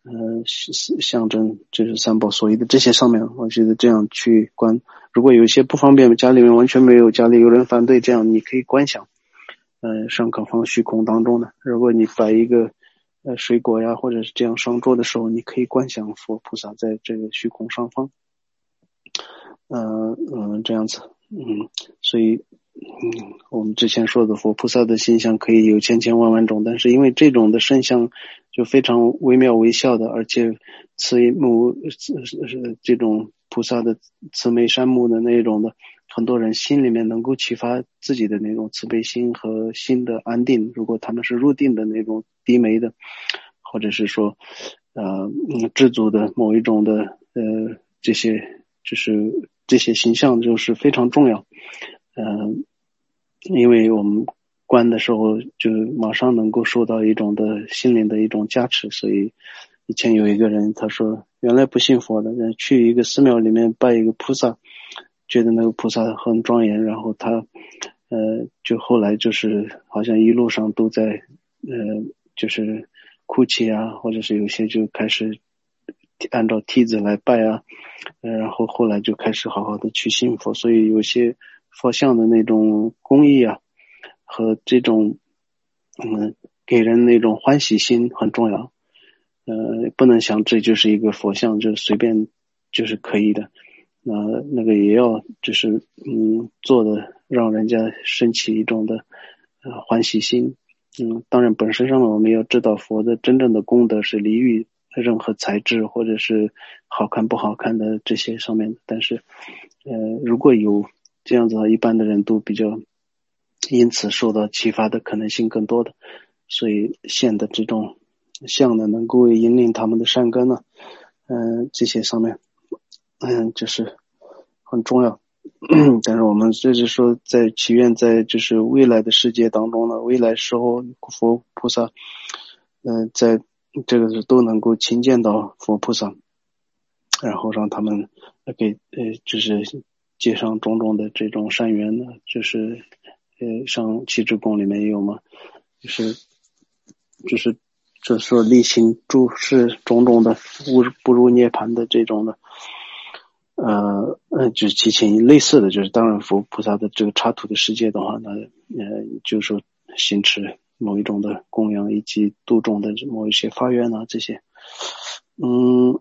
呃象征就是三宝所依的这些上面，我觉得这样去观，如果有一些不方便，家里面完全没有，家里有人反对，这样你可以观想呃上课方虚空当中的，如果你摆一个呃水果呀或者是这样上桌的时候，你可以观想佛菩萨在这个虚空上方，呃嗯这样子，嗯所以嗯我们之前说的佛菩萨的形象可以有千千万万种，但是因为这种的圣像就非常微妙微笑的，而且慈目这种菩萨的慈眉善目的那种的，很多人心里面能够启发自己的那种慈悲心和心的安定，如果他们是入定的那种低眉的，或者是说呃知足的某一种的呃这些就是这些形象就是非常重要，呃因为我们观的时候就马上能够受到一种的心灵的一种加持，所以以前有一个人他说原来不信佛的人去一个寺庙里面拜一个菩萨，觉得那个菩萨很庄严，然后他呃就后来就是好像一路上都在呃就是哭泣啊，或者是有些就开始按照梯子来拜啊，呃然后后来就开始好好的去信佛，所以有些佛像的那种工艺啊和这种嗯给人那种欢喜心很重要，呃不能想这就是一个佛像就随便就是可以的，那那个也要就是嗯做的让人家升起一种的呃欢喜心，嗯当然本身上面我们要知道佛的真正的功德是离于任何材质或者是好看不好看的这些上面的，但是呃如果有这样子的一般的人都比较因此受到启发的可能性更多的，所以现的这种像呢能够引领他们的善根呢嗯、呃、这些上面嗯就是很重要但是我们就是说在祈愿在就是未来的世界当中呢，未来时候佛菩萨嗯、呃、在这个是都能够亲见到佛菩萨，然后让他们给呃就是结上种种的这种善缘呢，就是呃上七支供里面也有嘛，就是就是就是说力行诸事种种的无不入涅槃的这种的呃呃就是提前类似的，就是当然佛菩萨的这个插土的世界的话呢，呃就是说行持某一种的供养以及度众的某一些发愿啊这些，嗯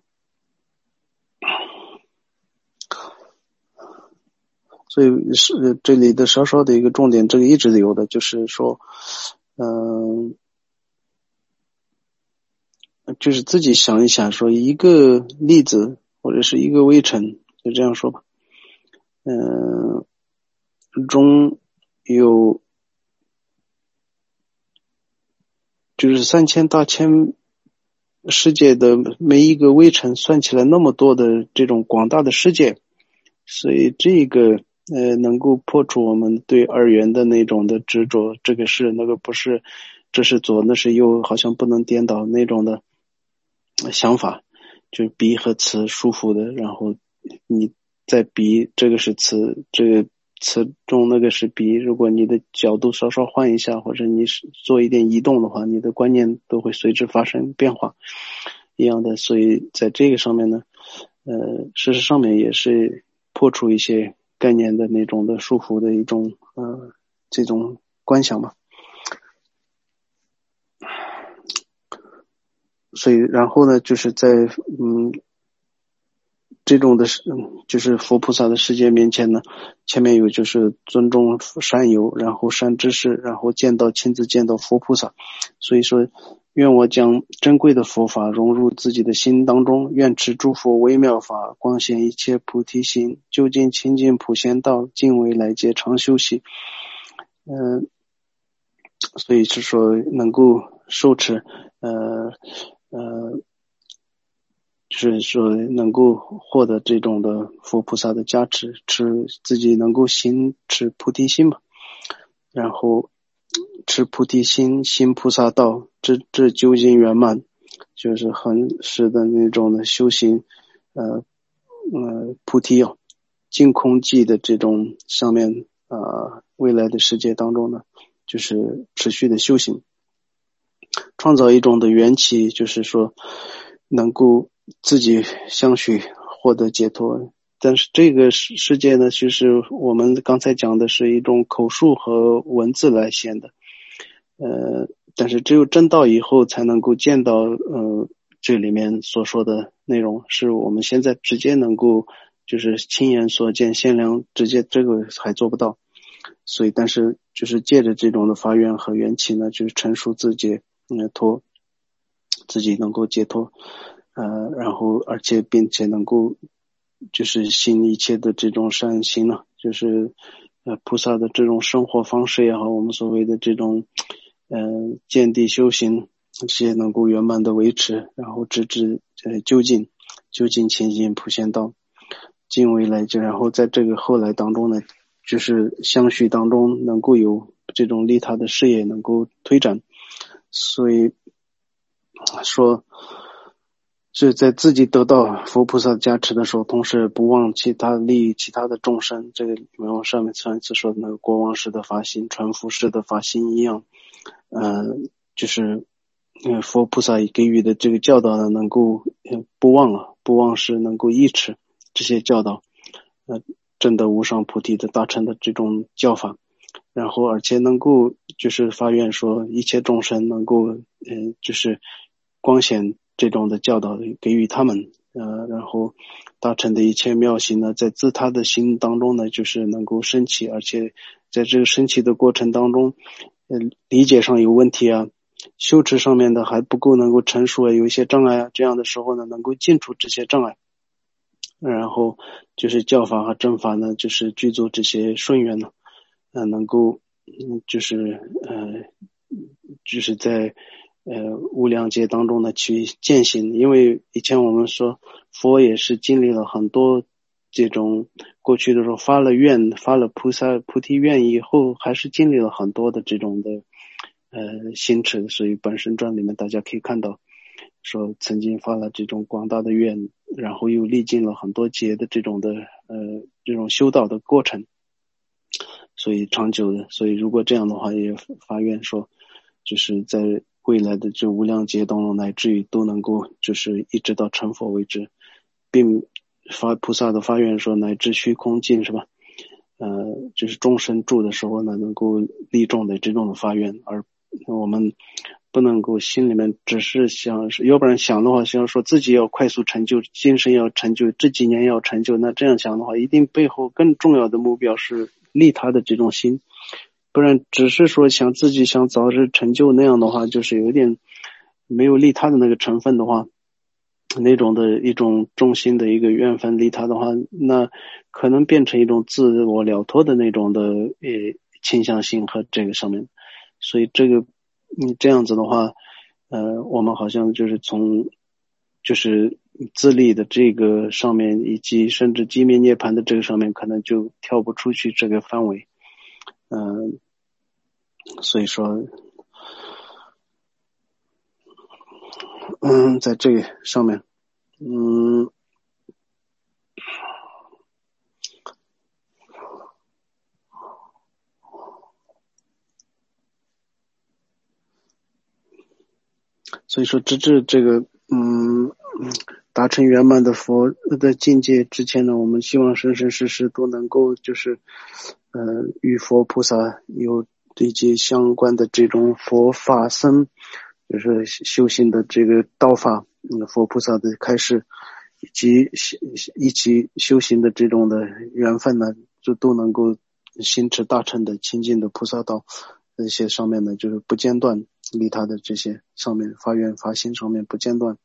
所以是这里的稍稍的一个重点，这个一直有的就是说嗯、呃、就是自己想一想，说一个粒子或者是一个微尘，就这样说吧，嗯、呃、中有就是三千大千世界的每一个微尘算起来那么多的这种广大的世界，所以这个呃能够破除我们对二元的那种的执着，这个是那个不是，这是左那是右，好像不能颠倒那种的想法，就是鼻和词舒服的，然后你在鼻这个是词，这个词中那个是鼻，如果你的角度稍稍换一下，或者你是做一点移动的话，你的观念都会随之发生变化一样的，所以在这个上面呢呃事实上面也是破除一些概念的那种的束缚的一种呃这种观想吧。所以然后呢就是在嗯这种的就是佛菩萨的世界面前呢，前面有就是尊重善友，然后善知识，然后见到亲自见到佛菩萨，所以说愿我将珍贵的佛法融入自己的心当中，愿持诸佛微妙法，光显一切菩提心，究竟亲近普贤道，尽为来劫常修习。嗯、呃，所以是说能够受持呃呃就是说能够获得这种的佛菩萨的加持，持自己能够行持菩提心嘛，然后持菩提心行菩萨道，这这究竟圆满，就是很实的那种的修行呃呃菩提哦净空寂的这种上面啊、呃、未来的世界当中呢，就是持续的修行，创造一种的缘起，就是说能够自己相续获得解脱。但是这个世世界呢，就是我们刚才讲的是一种口述和文字来显的，呃，但是只有证道以后才能够见到，呃，这里面所说的内容，是我们现在直接能够就是亲眼所见现量，直接这个还做不到。所以，但是就是借着这种的发愿和缘起呢，就是陈述自己，嗯，脱自己能够解脱，呃，然后而且并且能够就是行一切的这种善行呢，就是呃菩萨的这种生活方式也好，我们所谓的这种呃见地修行，这些能够圆满的维持，然后直至呃究竟究竟前进普贤道，尽未来就，然后在这个后来当中呢，就是相续当中能够有这种利他的事业能够推展，所以说是在自己得到佛菩萨加持的时候，同时不忘其他利益其他的众生，这个我们上面上一次说的那个国王式的发心、传福式的发心一样，呃，就是呃佛菩萨给予的这个教导呢，能够呃不忘啊，不忘是能够依持这些教导，呃，证得无上菩提的大乘的这种教法，然后而且能够就是发愿说一切众生能够嗯、呃、就是光显这种的教导给予他们，呃，然后大乘的一切妙行呢，在自他的心当中呢，就是能够升起，而且在这个升起的过程当中，呃，理解上有问题啊，修持上面的还不够能够成熟啊，有一些障碍啊，这样的时候呢，能够尽除这些障碍，然后就是教法和正法呢，就是具足这些顺缘呢，呃，能够嗯，就是呃，就是在呃无量劫当中呢去践行，因为以前我们说佛也是经历了很多这种过去的时候发了愿发了菩萨菩提愿以后，还是经历了很多的这种的呃行持，所以本身传里面大家可以看到说曾经发了这种广大的愿，然后又历经了很多劫的这种的呃这种修道的过程，所以长久的，所以如果这样的话，也发愿说，就是在未来的这无量劫当中，乃至于都能够就是一直到成佛为止，并发菩萨的发愿说，乃至虚空尽是吧？呃，就是众生住的时候呢，能够利众的这种的发愿，而我们不能够心里面只是想，要不然想的话，想说自己要快速成就，今生要成就，这几年要成就，那这样想的话，一定背后更重要的目标是利他的这种心，不然只是说想自己想早日成就那样的话，就是有点没有利他的那个成分的话，那种的一种重心的一个愿分利他的话，那可能变成一种自我了脱的那种的呃倾向性和这个上面，所以这个你这样子的话，呃，我们好像就是从就是自利的这个上面，以及甚至机灭涅槃的这个上面，可能就跳不出去这个范围，嗯、呃，所以说，嗯，在这个上面，嗯。所以说直至这个嗯达成圆满的佛的境界之前呢，我们希望生生世世都能够就是呃与佛菩萨有以及相关的这种佛法僧，就是修行的这个道法，嗯，佛菩萨的开示，以及一起修行的这种的缘分呢，就都能够行持大乘的清净的菩萨道，这些上面呢就是不间断，利他的这些上面发愿发心上面不间断。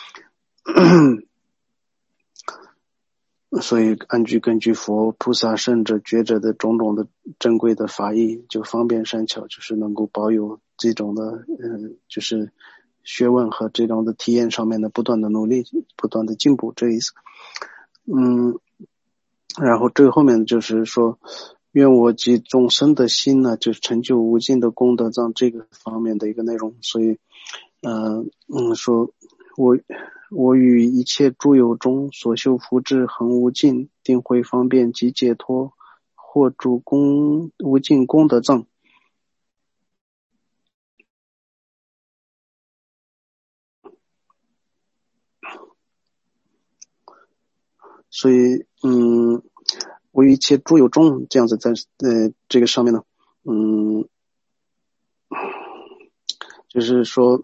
所以安居根据佛菩萨圣者觉者的种种的珍贵的法义，就方便善巧，就是能够保有这种的嗯，就是学问和这种的体验上面的不断的努力，不断的进步，这意思。嗯，然后这个后面就是说，愿我及众生的心呢，就成就无尽的功德藏这个方面的一个内容。所以，呃，嗯，说我我与一切诸有中所修福智恒无尽，定慧方便及解脱，或主功无尽功德藏。 所以嗯，为一切诸有众这样子在呃这个上面呢，嗯，就是说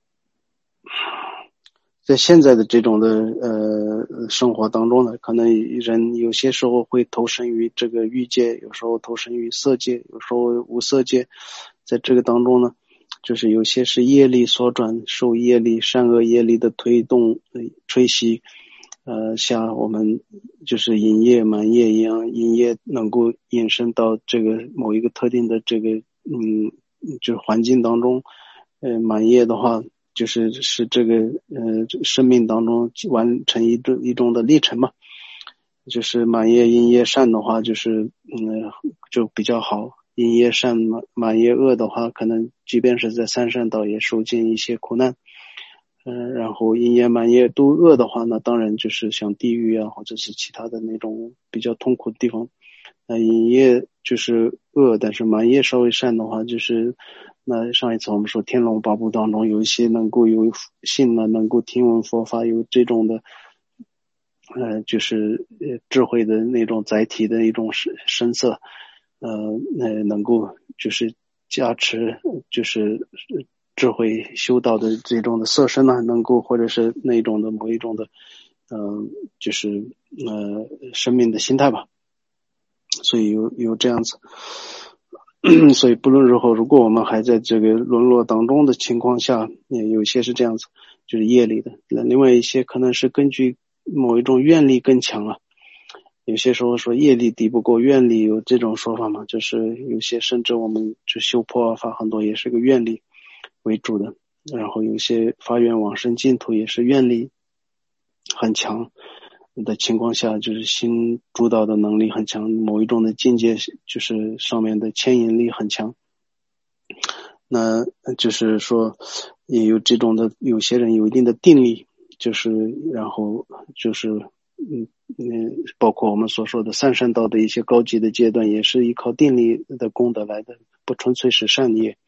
在现在的这种的呃生活当中呢，可能人有些时候会投身于这个欲界，有时候投身于色界，有时候无色界。在这个当中呢，就是有些是业力所转，受业力善恶业力的推动吹袭，呃下我们就是引业满业一样，引业能够引申到这个某一个特定的这个嗯就是环境当中，呃满业的话。就是是这个呃生命当中完成一种一种的历程嘛，就是满业阴业善的话，就是嗯就比较好；阴业善满满业恶的话，可能即便是在三善道也受尽一些苦难。嗯、呃，然后阴业满业都恶的话，那当然就是像地狱啊，或者是其他的那种比较痛苦的地方。那阴业就是恶，但是满业稍微善的话，就是那上一次我们说天龙八部当中有一些能够有信呢，能够听闻佛法，有这种的呃就是呃智慧的那种载体的一种声色，呃呃能够就是加持就是智慧修道的这种的色身呢，能够或者是那种的某一种的嗯、呃、就是呃生命的心态吧。所以有有这样子，所以不论如何，如果我们还在这个沦落当中的情况下，也有些是这样子，就是业力的；那另外一些可能是根据某一种愿力更强了。有些时候说业力敌不过愿力，有这种说法嘛？就是有些甚至我们就修破法很多也是个愿力为主的，然后有些发愿往生净土也是愿力很强的情况下，就是心主导的能力很强，某一种的境界就是上面的牵引力很强。那就是说也有这种的，有些人有一定的定力，就是然后就是嗯嗯，包括我们所说的三善道的一些高级的阶段，也是依靠定力的功德来的，不纯粹是善业。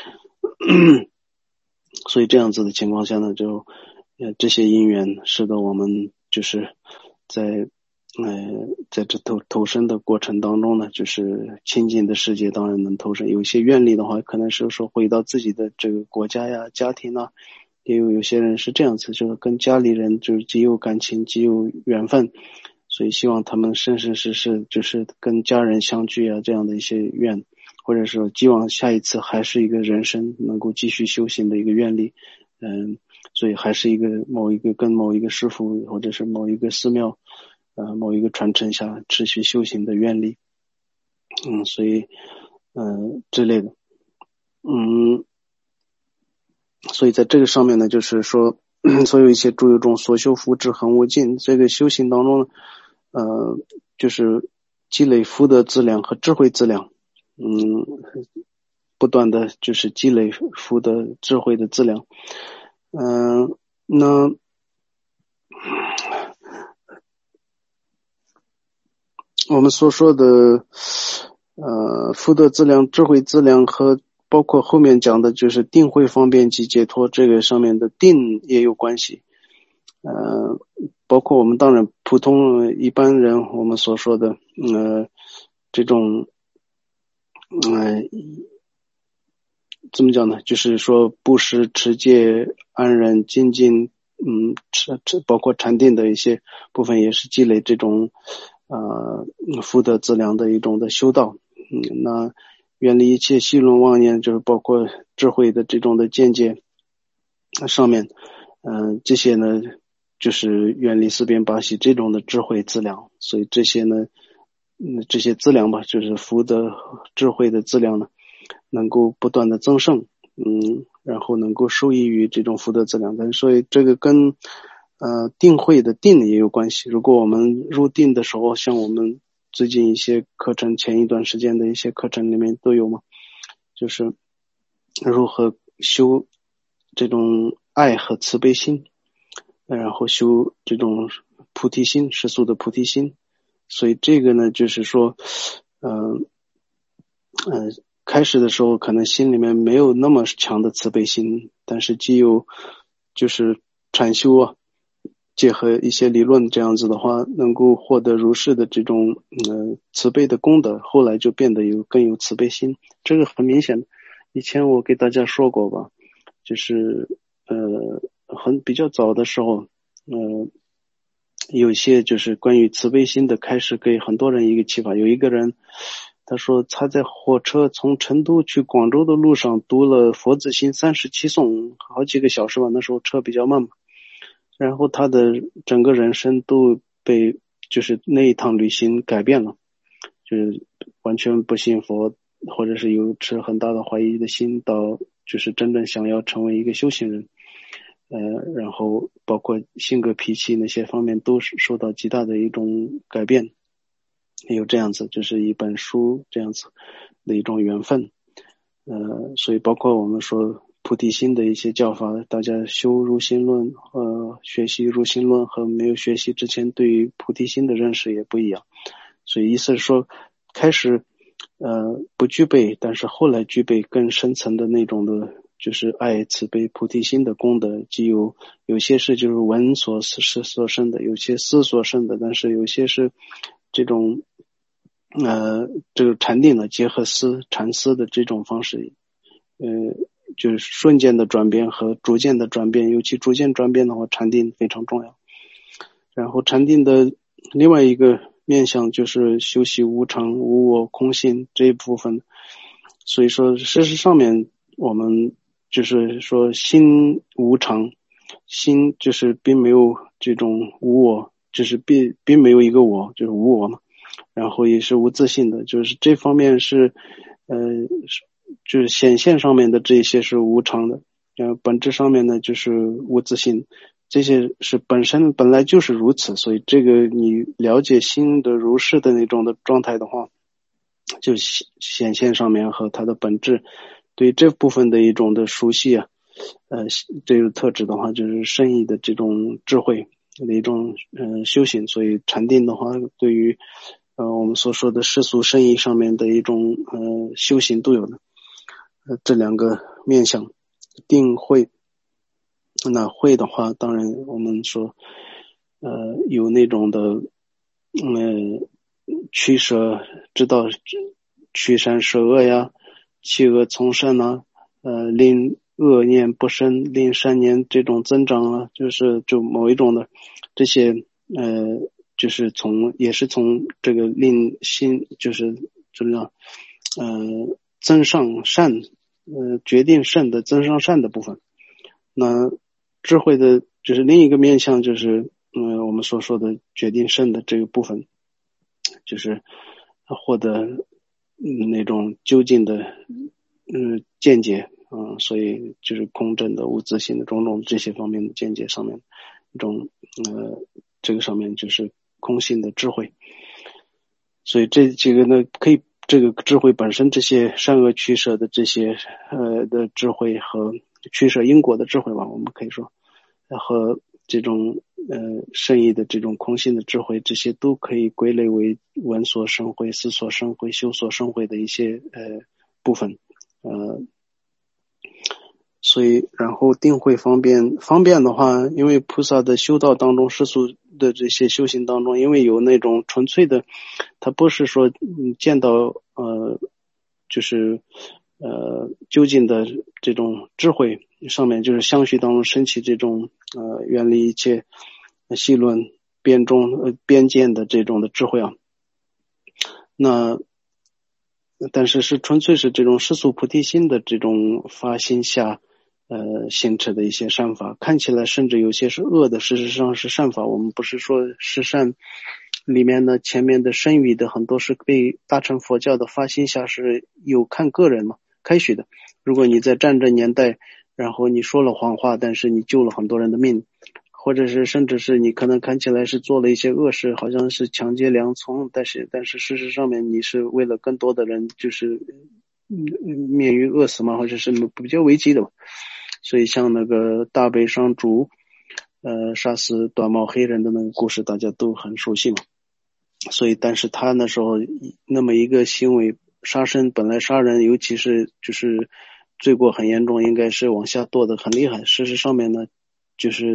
所以这样子的情况下呢，就呃这些因缘使得我们就是在呃在这投投身的过程当中呢，就是亲近的世界当然能投身，有一些愿力的话，可能是说回到自己的这个国家呀、家庭啊，也有有些人是这样子，就是跟家里人就是极有感情、极有缘分，所以希望他们生生世世就是跟家人相聚啊，这样的一些愿。或者说希望下一次还是一个人生能够继续修行的一个愿力，嗯，所以还是一个某一个跟某一个师父或者是某一个寺庙，呃，某一个传承下持续修行的愿力，嗯，所以，嗯、呃，之类的，嗯，所以在这个上面呢，就是说，所有一些诸有众所修福智恒无尽，这个修行当中呢，呃，就是积累福德资粮和智慧资粮。嗯，不断的就是积累福德智慧的资粮。嗯、呃，那我们所说的呃福德资粮、智慧资粮和包括后面讲的就是定慧方便及解脱，这个上面的定也有关系。呃，包括我们当然普通一般人我们所说的呃这种呃怎么讲呢？就是说布施、持戒、安忍、精进，嗯，这这包括禅定的一些部分，也是积累这种呃福德资粮的一种的修道。嗯，那远离一切戏论妄言，就是包括智慧的这种的见解上面，嗯、呃，这些呢就是远离四边八系这种的智慧资粮。所以这些呢，嗯，这些资粮吧，就是福德智慧的资粮呢。能够不断的增盛，嗯，然后能够受益于这种福德资粮，但所以这个跟呃定慧的定也有关系。如果我们入定的时候，像我们最近一些课程，前一段时间的一些课程里面都有嘛，就是如何修这种爱和慈悲心，然后修这种菩提心，世俗的菩提心。所以这个呢，就是说，嗯、呃，呃。开始的时候可能心里面没有那么强的慈悲心，但是既有就是禅修啊， 结合一些理论，这样子的话能够获得如是的这种呃慈悲的功德，后来就变得有更有慈悲心。这个很明显，以前我给大家说过吧，就是呃很比较早的时候，呃有些就是关于慈悲心的开始给很多人一个启发。有一个人他说他在火车从成都去广州的路上读了佛子心三十七颂好几个小时吧，那时候车比较慢嘛，然后他的整个人生都被就是那一趟旅行改变了，就是完全不信佛，或者是有持很大的怀疑的心，到就是真正想要成为一个修行人，呃，然后包括性格脾气那些方面都是受到极大的一种改变。有这样子，就是一本书这样子的一种缘分。呃，所以包括我们说菩提心的一些教法，大家修入心论，呃，学习入心论和没有学习之前对于菩提心的认识也不一样。所以意思是说，开始呃不具备，但是后来具备更深层的那种的，就是爱慈悲菩提心的功德，既有有些是就是闻所是所生的，有些思所生的，但是有些是这种呃这个禅定的结合思禅思的这种方式，呃就是瞬间的转变和逐渐的转变，尤其逐渐转变的话，禅定非常重要。然后禅定的另外一个面向就是修习无常、无我、空性这一部分。所以说事实上面我们就是说心无常，心就是并没有这种无我，就是并并没有一个我，就是无我嘛。然后也是无自性的，就是这方面是呃就是显现上面的这些是无常的，呃本质上面呢就是无自性，这些是本身本来就是如此。所以这个你了解心的如是的那种的状态的话，就显现上面和它的本质对这部分的一种的熟悉啊，呃这个特质的话就是深意的这种智慧的一种呃修行。所以禅定的话对于呃我们所说的世俗深意上面的一种呃修行都有的呃这两个面向。定慧，那慧的话当然我们说呃有那种的呃驱舍，知道驱善舍恶呀，弃恶从善啊，呃令恶念不生，令善念这种增长啊，就是就某一种的这些呃就是从也是从这个令心就是怎么样呃增上善，呃决定善的增上善的部分。那智慧的就是另一个面向，就是呃我们所说的决定胜的这个部分，就是获得嗯那种究竟的嗯见解啊、呃，所以就是空正的无自性的种种这些方面的见解上面一种呃这个上面就是空性的智慧。所以这几个呢可以这个智慧本身这些善恶取舍的这些呃的智慧和取舍因果的智慧吧，我们可以说和这种呃圣意的这种空性的智慧，这些都可以归类为闻所生慧、思所生慧、修所生慧的一些呃部分。呃所以然后定慧方便方便的话，因为菩萨的修道当中世俗的这些修行当中，因为有那种纯粹的，他不是说嗯见到呃就是呃究竟的这种智慧上面，就是相续当中升起这种呃远离一切细论边中呃边见的这种的智慧啊。那但是是纯粹是这种世俗菩提心的这种发心下呃形成的一些善法，看起来甚至有些是恶的，事实上是善法。我们不是说是善里面的前面的深语的很多是被大乘佛教的发心下是有看个人嘛开许的。如果你在战争年代然后你说了谎话，但是你救了很多人的命，或者是甚至是你可能看起来是做了一些恶事，好像是抢劫粮仓，但是但是事实上面你是为了更多的人就是免于饿死嘛，或者是比较危机的。所以像那个大悲伤主呃杀死短毛黑人的那个故事大家都很熟悉嘛。所以但是他那时候那么一个行为杀生，本来杀人尤其是就是罪过很严重，应该是往下堕的很厉害，事实上面呢就是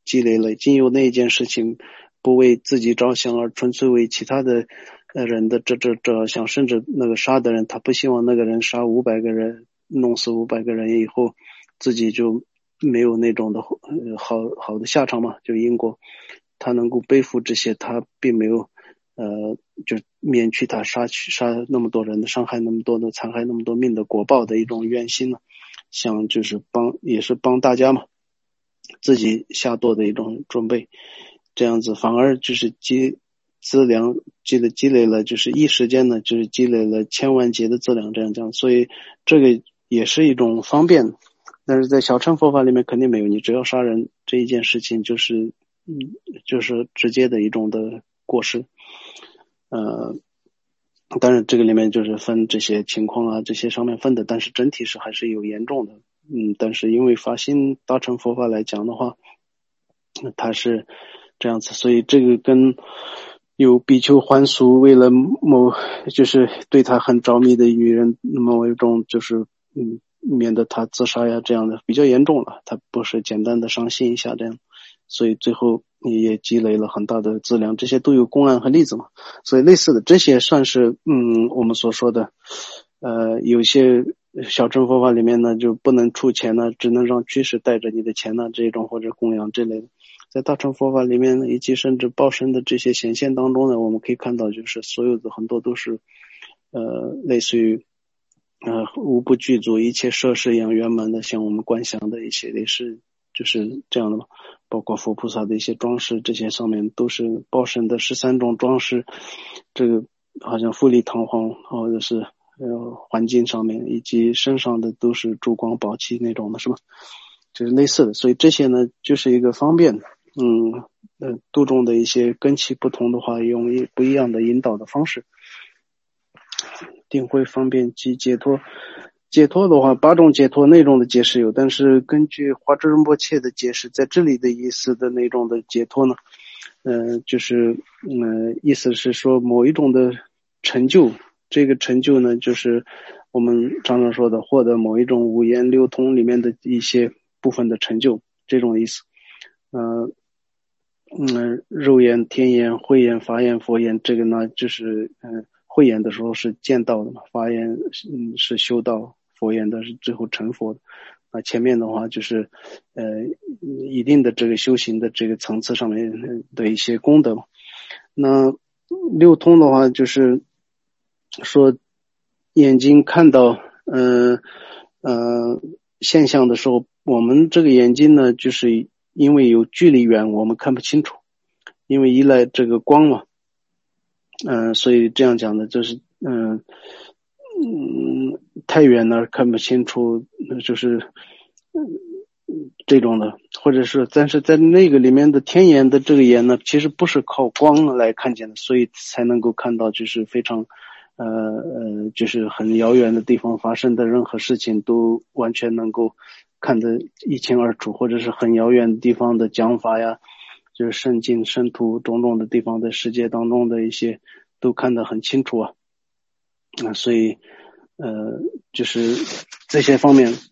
积累了，仅有那一件事情不为自己着想，而纯粹为其他的人的这这着想，甚至那个杀的人他不希望那个人杀五百个人，弄死五百个人以后自己就没有那种的呃好好的下场嘛，就因果他能够背负这些，他并没有呃就免去他杀去杀那么多人的，伤害那么多的，残害那么多命的果报的一种愿心呢，想就是帮也是帮大家嘛，自己下堕的一种准备，这样子反而就是积资粮积累积累了，就是一时间呢就是积累了千万劫的资粮，这样讲，所以这个也是一种方便。但是在小乘佛法里面肯定没有，你只要杀人这一件事情就是嗯就是直接的一种的过失。呃当然这个里面就是分这些情况啊，这些上面分的，但是整体是还是有严重的。嗯，但是因为发心大乘佛法来讲的话，它是这样子，所以这个跟有比丘还俗为了某就是对他很着迷的女人某一种就是嗯免得他自杀呀，这样的比较严重了，他不是简单的伤心一下这样，所以最后也积累了很大的资粮，这些都有公案和例子嘛。所以类似的这些算是嗯我们所说的呃有些小乘佛法里面呢就不能出钱呢，只能让居士带着你的钱呢，这种或者供养之类的。在大乘佛法里面呢，以及甚至报身的这些显现当中呢，我们可以看到就是所有的很多都是呃类似于呃无不具足一切设施一样圆满的，像我们观想的一些也是就是这样的嘛，包括佛菩萨的一些装饰，这些上面都是报身的十三种装饰，这个好像富丽堂皇，或者是呃环境上面以及身上的都是珠光宝气那种的，是吧？就是类似的，所以这些呢就是一个方便嗯呃度众的一些根器不同的话，用一不一样的引导的方式，定慧方便及解脱。解脱的话，八种解脱那种的解释有，但是根据华智仁波切的解释，在这里的意思的那种的解脱呢，呃，就是呃，意思是说某一种的成就，这个成就呢，就是我们常常说的获得某一种五言六通里面的一些部分的成就，这种意思。呃嗯，肉眼、天眼、慧眼、法眼、佛眼，这个呢，就是嗯，慧眼的时候是见到的嘛，法眼嗯是修道，佛眼的是最后成佛的。啊，前面的话就是呃一定的这个修行的这个层次上面的一些功德。那六通的话就是说眼睛看到呃呃现象的时候，我们这个眼睛呢就是因为有距离远我们看不清楚，因为依赖这个光嘛，嗯、呃，所以这样讲的就是嗯嗯太远了看不清楚，就是这种的，或者是但是在那个里面的天眼的这个眼呢，其实不是靠光来看见的，所以才能够看到就是非常呃呃就是很遥远的地方发生的任何事情都完全能够看得一清二楚，或者是很遥远的地方的讲法呀，就是圣境圣土种种的地方的世界当中的一些都看得很清楚啊，啊所以呃就是这些方面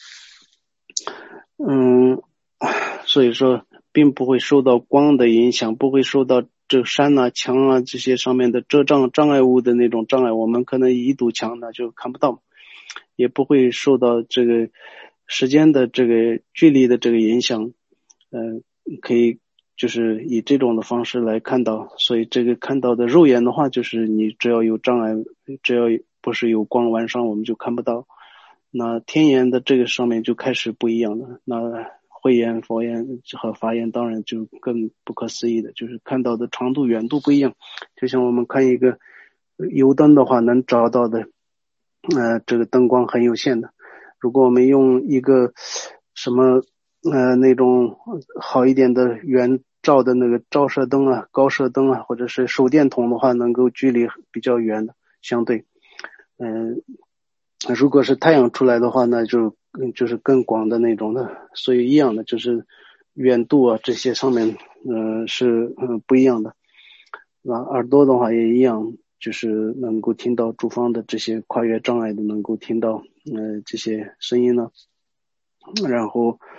嗯，所以说并不会受到光的影响，不会受到这山啊墙啊这些上面的遮障障碍物的那种障碍，我们可能一堵墙呢就看不到，也不会受到这个时间的这个距离的这个影响，呃可以就是以这种的方式来看到，所以这个看到的肉眼的话，就是你只要有障碍，只要不是有光晚上我们就看不到。那天眼的这个上面就开始不一样了，那慧眼、佛眼和法眼当然就更不可思议的，就是看到的长度远度不一样，就像我们看一个油灯的话，能找到的呃这个灯光很有限的，如果我们用一个什么呃那种好一点的圆照的那个照射灯啊、高射灯啊，或者是手电筒的话，能够距离比较远的，相对嗯。呃如果是太阳出来的话，那就就是更广的那种的，所以一样的就是远度啊这些上面呃是呃不一样的。那耳朵的话也一样，就是能够听到诸方的这些跨越障碍的能够听到呃这些声音呢。然后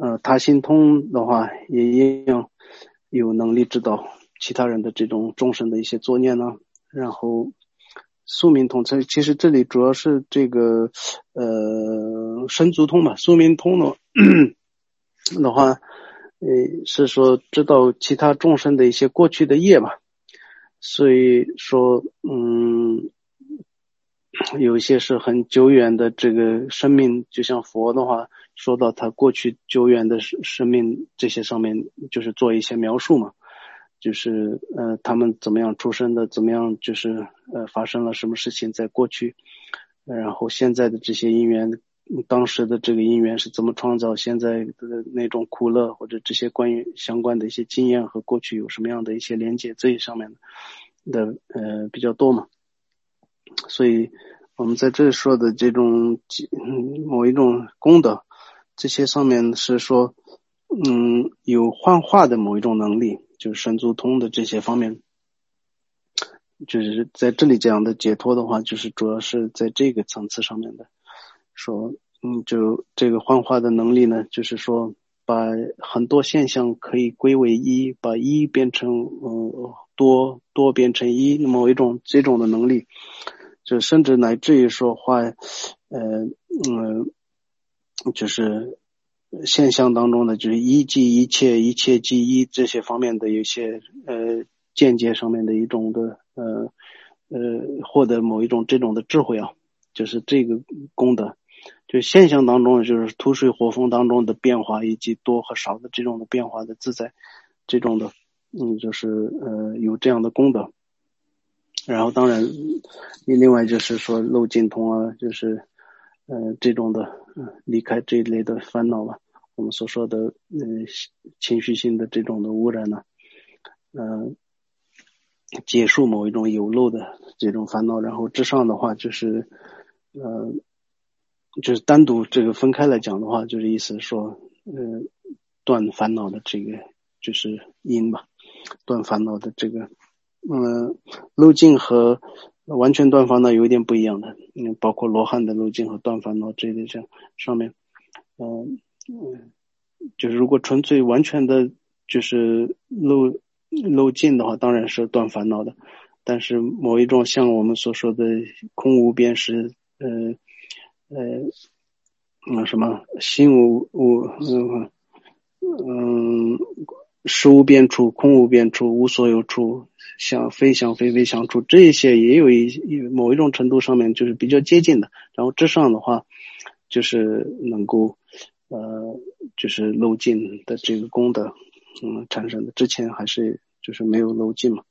呃，他心通的话，也一样有能力知道其他人的这种众生的一些作念呢。然后宿命通，这其实这里主要是这个呃身足通嘛，宿命通的的话，呃是说知道其他众生的一些过去的业吧。所以说，嗯，有一些是很久远的这个生命，就像佛的话，说到他过去久远的生命，这些上面就是做一些描述嘛，就是呃他们怎么样出生的，怎么样就是呃发生了什么事情在过去，然后现在的这些因缘，当时的这个因缘是怎么创造现在的那种苦乐，或者这些关于相关的一些经验和过去有什么样的一些连接，这一上面的呃比较多嘛。所以我们在这里说的这种某一种功德，这些上面是说嗯有幻化的某一种能力，就是神足通的这些方面，就是在这里讲的解脱的话，就是主要是在这个层次上面的说，嗯就这个幻化的能力呢，就是说把很多现象可以归为一，把一变成呃多，多变成一，某一种这种的能力，就甚至乃至于说话，呃嗯，就是现象当中的就是一即一切，一切即一这些方面的有些呃见解上面的一种的呃呃获得某一种这种的智慧啊，就是这个功德。就现象当中就是土水火风当中的变化，以及多和少的这种的变化的自在，这种的嗯就是呃有这样的功德。然后当然另外就是说漏尽通啊，就是呃这种的呃离开这一类的烦恼了，我们所说的呃情绪性的这种的污染呢，呃结束某一种有漏的这种烦恼。然后之上的话就是呃就是单独这个分开来讲的话，就是意思说呃断烦恼的这个就是因吧，断烦恼的这个嗯，路径和完全断烦恼有一点不一样的，嗯，包括罗汉的路径和断烦恼这类这上面，嗯、嗯，就是如果纯粹完全的，就是路路径的话，当然是断烦恼的，但是某一种像我们所说的空无边识，呃呃，嗯，什么心无无嗯嗯，实无边处，空无边处，无所有处，想非想非非想处，这些也有一某一种程度上面就是比较接近的。然后之上的话，就是能够呃，就是漏尽的这个功德，嗯，产生的。之前还是就是没有漏尽嘛，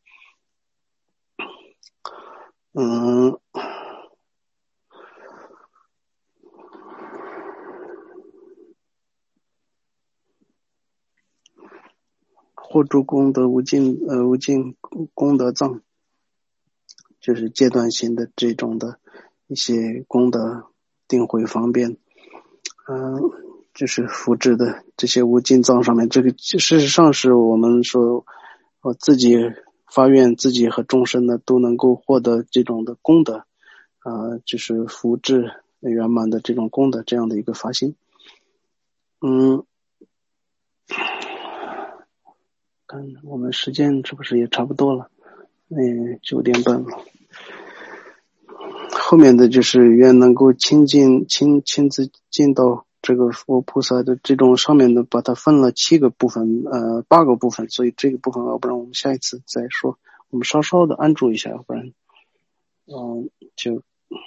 嗯。或诸功德无尽呃无尽功德藏，就是阶段性的这种的一些功德定慧方便，嗯、呃，就是复制的这些无尽藏上面，这个事实上是我们说我自己发愿，自己和众生呢都能够获得这种的功德，啊、呃，就是复制圆满的这种功德，这样的一个发心。嗯，看我们时间是不是也差不多了？嗯，九点半了。后面的就是愿能够亲近亲亲自进到这个佛菩萨的这种上面的，把它分了七个部分，呃，八个部分，所以这个部分要不然我们下一次再说，我们稍稍的安住一下，要不然，嗯、呃，就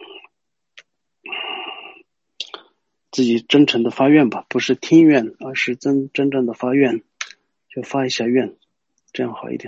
自己真诚的发愿吧，不是听愿，而是真真正的发愿，就发一下愿，这样好一点。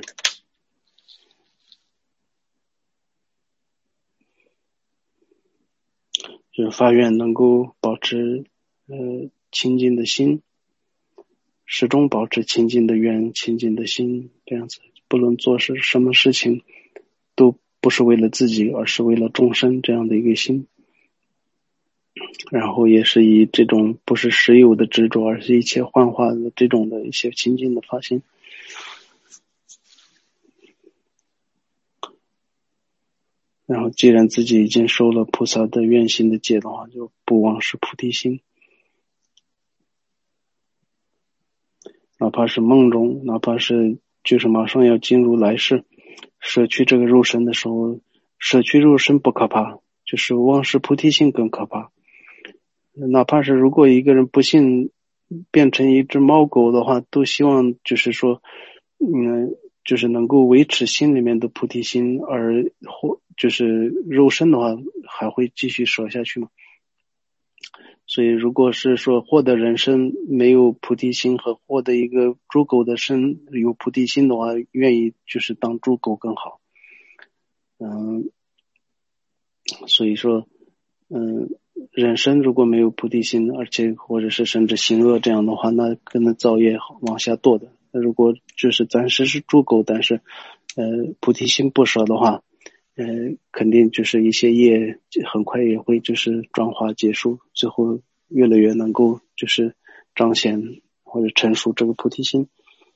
就是发愿能够保持呃清净的心，始终保持清净的愿、清净的心，这样子，不论做是什么事情，都不是为了自己，而是为了众生这样的一个心。然后也是以这种不是实有的执着，而是一切幻化的这种的一些清净的发心。然后既然自己已经受了菩萨的愿行的戒的话，就不忘失菩提心。 怕是梦中，哪怕是就是马上要进入来世，舍去这个肉身的时候，舍去肉身不可怕，就是忘失菩提心更可怕。哪怕是如果一个人不幸变成一只猫狗的话，都希望就是说嗯，就是能够维持心里面的菩提心，而或就是肉身的话还会继续舍下去嘛。所以如果是说获得人身没有菩提心和获得一个猪狗的身有菩提心的话，愿意就是当猪狗更好。嗯，所以说嗯，人身如果没有菩提心，而且或者是甚至行恶这样的话，那可能造业往下堕的。那如果就是暂时是猪狗，但是呃菩提心不舍的话，呃肯定就是一些业很快也会就是转化结束，最后越来越能够就是彰显或者成熟这个菩提心。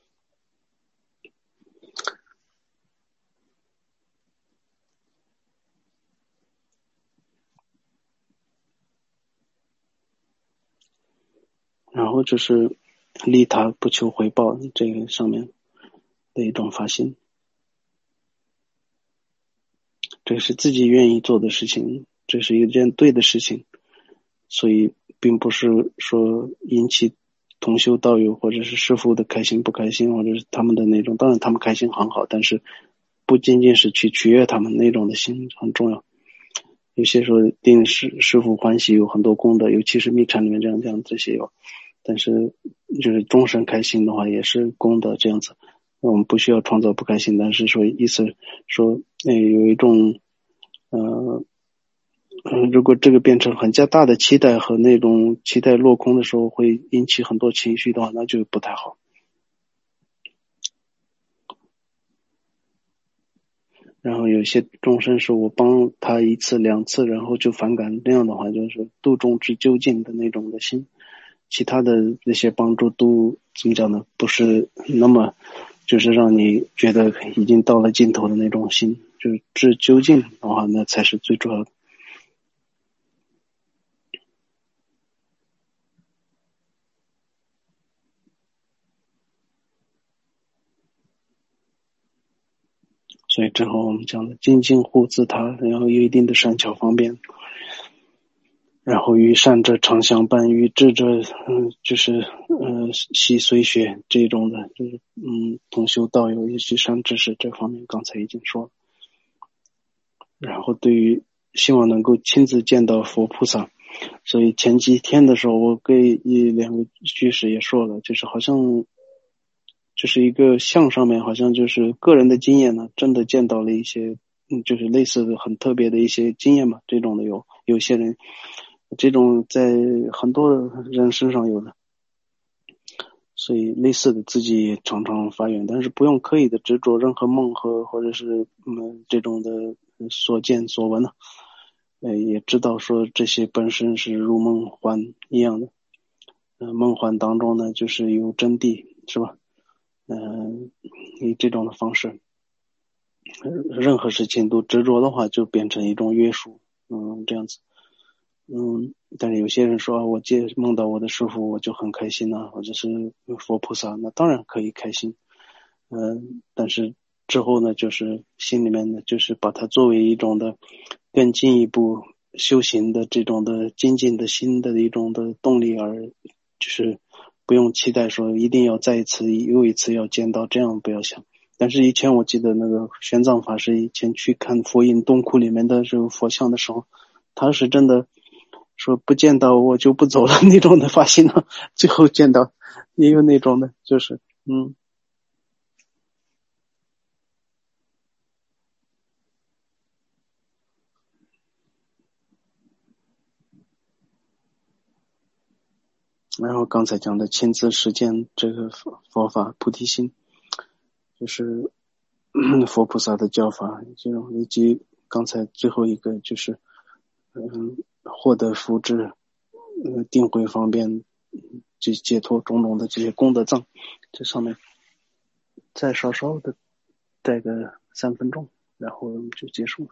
然后就是利他不求回报，这个上面的一种发心，这是自己愿意做的事情，这是一件对的事情，所以并不是说引起同修道友或者是师父的开心不开心，或者是他们的那种，当然他们开心很好，但是不仅仅是去取悦他们那种的心很重要。有些时候令师师父欢喜有很多功德，尤其是密禅里面这样这样这些有，但是就是终身开心的话也是功德这样子。我们不需要创造不开心，但是说意思说，呃，有一种呃嗯，如果这个变成很加大的期待和那种期待落空的时候，会引起很多情绪的话，那就不太好。然后有些众生是我帮他一次两次，然后就反感，那样的话就是度众之究竟的那种的心。其他的那些帮助都怎么讲呢？不是那么就是让你觉得已经到了尽头的那种心，就是至究竟的话，那才是最主要的。所以之后我们讲的精进护自他，然后有一定的善巧方便，然后与善者常相伴，与智者嗯就是呃习随学这种的，就是嗯同修道友以及善知识这方面刚才已经说了。然后对于希望能够亲自见到佛菩萨，所以前几天的时候我给一两个居士也说了，就是好像就是一个相上面好像就是个人的经验呢，真的见到了一些嗯就是类似的很特别的一些经验嘛，这种的有有些人这种在很多人身上有的，所以类似的自己也常常发愿，但是不用刻意的执着任何梦和或者是嗯这种的所见所闻呢、呃，也知道说这些本身是如梦幻一样的，呃，梦幻当中呢就是有真谛，是吧？嗯、呃，以这种的方式，任何事情都执着的话，就变成一种约束，嗯，这样子。嗯，但是有些人说，我接梦到我的师父，我就很开心呐、啊，或者是佛菩萨，那当然可以开心。嗯，但是之后呢，就是心里面呢，就是把它作为一种的更进一步修行的这种的精进的心的一种的动力，而就是不用期待说一定要再一次又一次要见到，这样不要想。但是以前我记得那个玄奘法师以前去看佛印洞窟里面的这个佛像的时候，他是真的说不见到我就不走了那种的发心呢，最后见到也有那种的，就是嗯。然后刚才讲的亲自实践这个佛法菩提心，就是佛菩萨的教法，这种以及刚才最后一个就是嗯获得福智，嗯定慧方便，解解脱种种的这些功德藏，这上面再稍稍的带个三分钟，然后我们就结束了。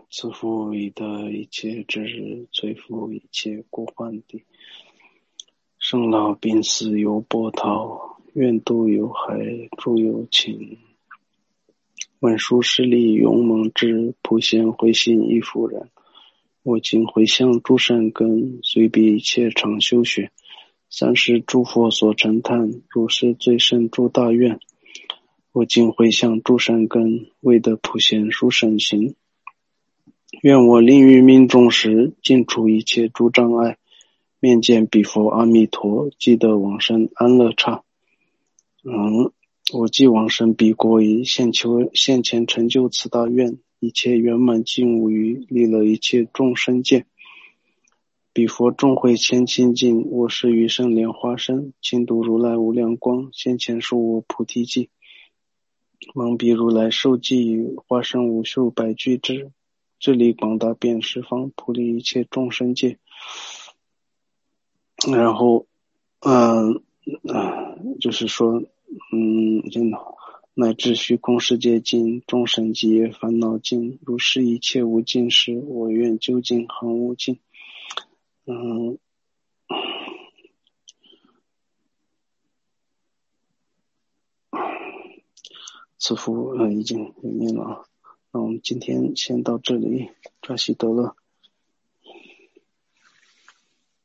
自负以得一切之日，摧伏一切过患地。生老病死有波涛，愿度有害，诸有情。文殊师利勇猛智，普贤慧心亦复然。我今回向诸善根，随彼一切常修学。三世诸佛所称叹，如是最胜诸大愿。我今回向诸善根，为得普贤殊胜行。愿我临于命终时，尽除一切诸障碍，面见彼佛阿弥陀，即得往生安乐刹。嗯，我既往生彼国已，现求现前成就此大愿，一切圆满尽无余，利乐一切众生界。彼佛众会千亲近，我是余生莲花身，亲睹如来无量光，现前说我菩提记。蒙彼如来受记语，化身无数百俱胝，智力广大遍十方，普利一切众生界。然后嗯、呃、就是说嗯乃至虚空世界尽，众生极业烦恼尽，如是一切无尽时，我愿究竟恒无尽。嗯此幅呃已经念了啊，那我们今天先到这里，扎西德勒。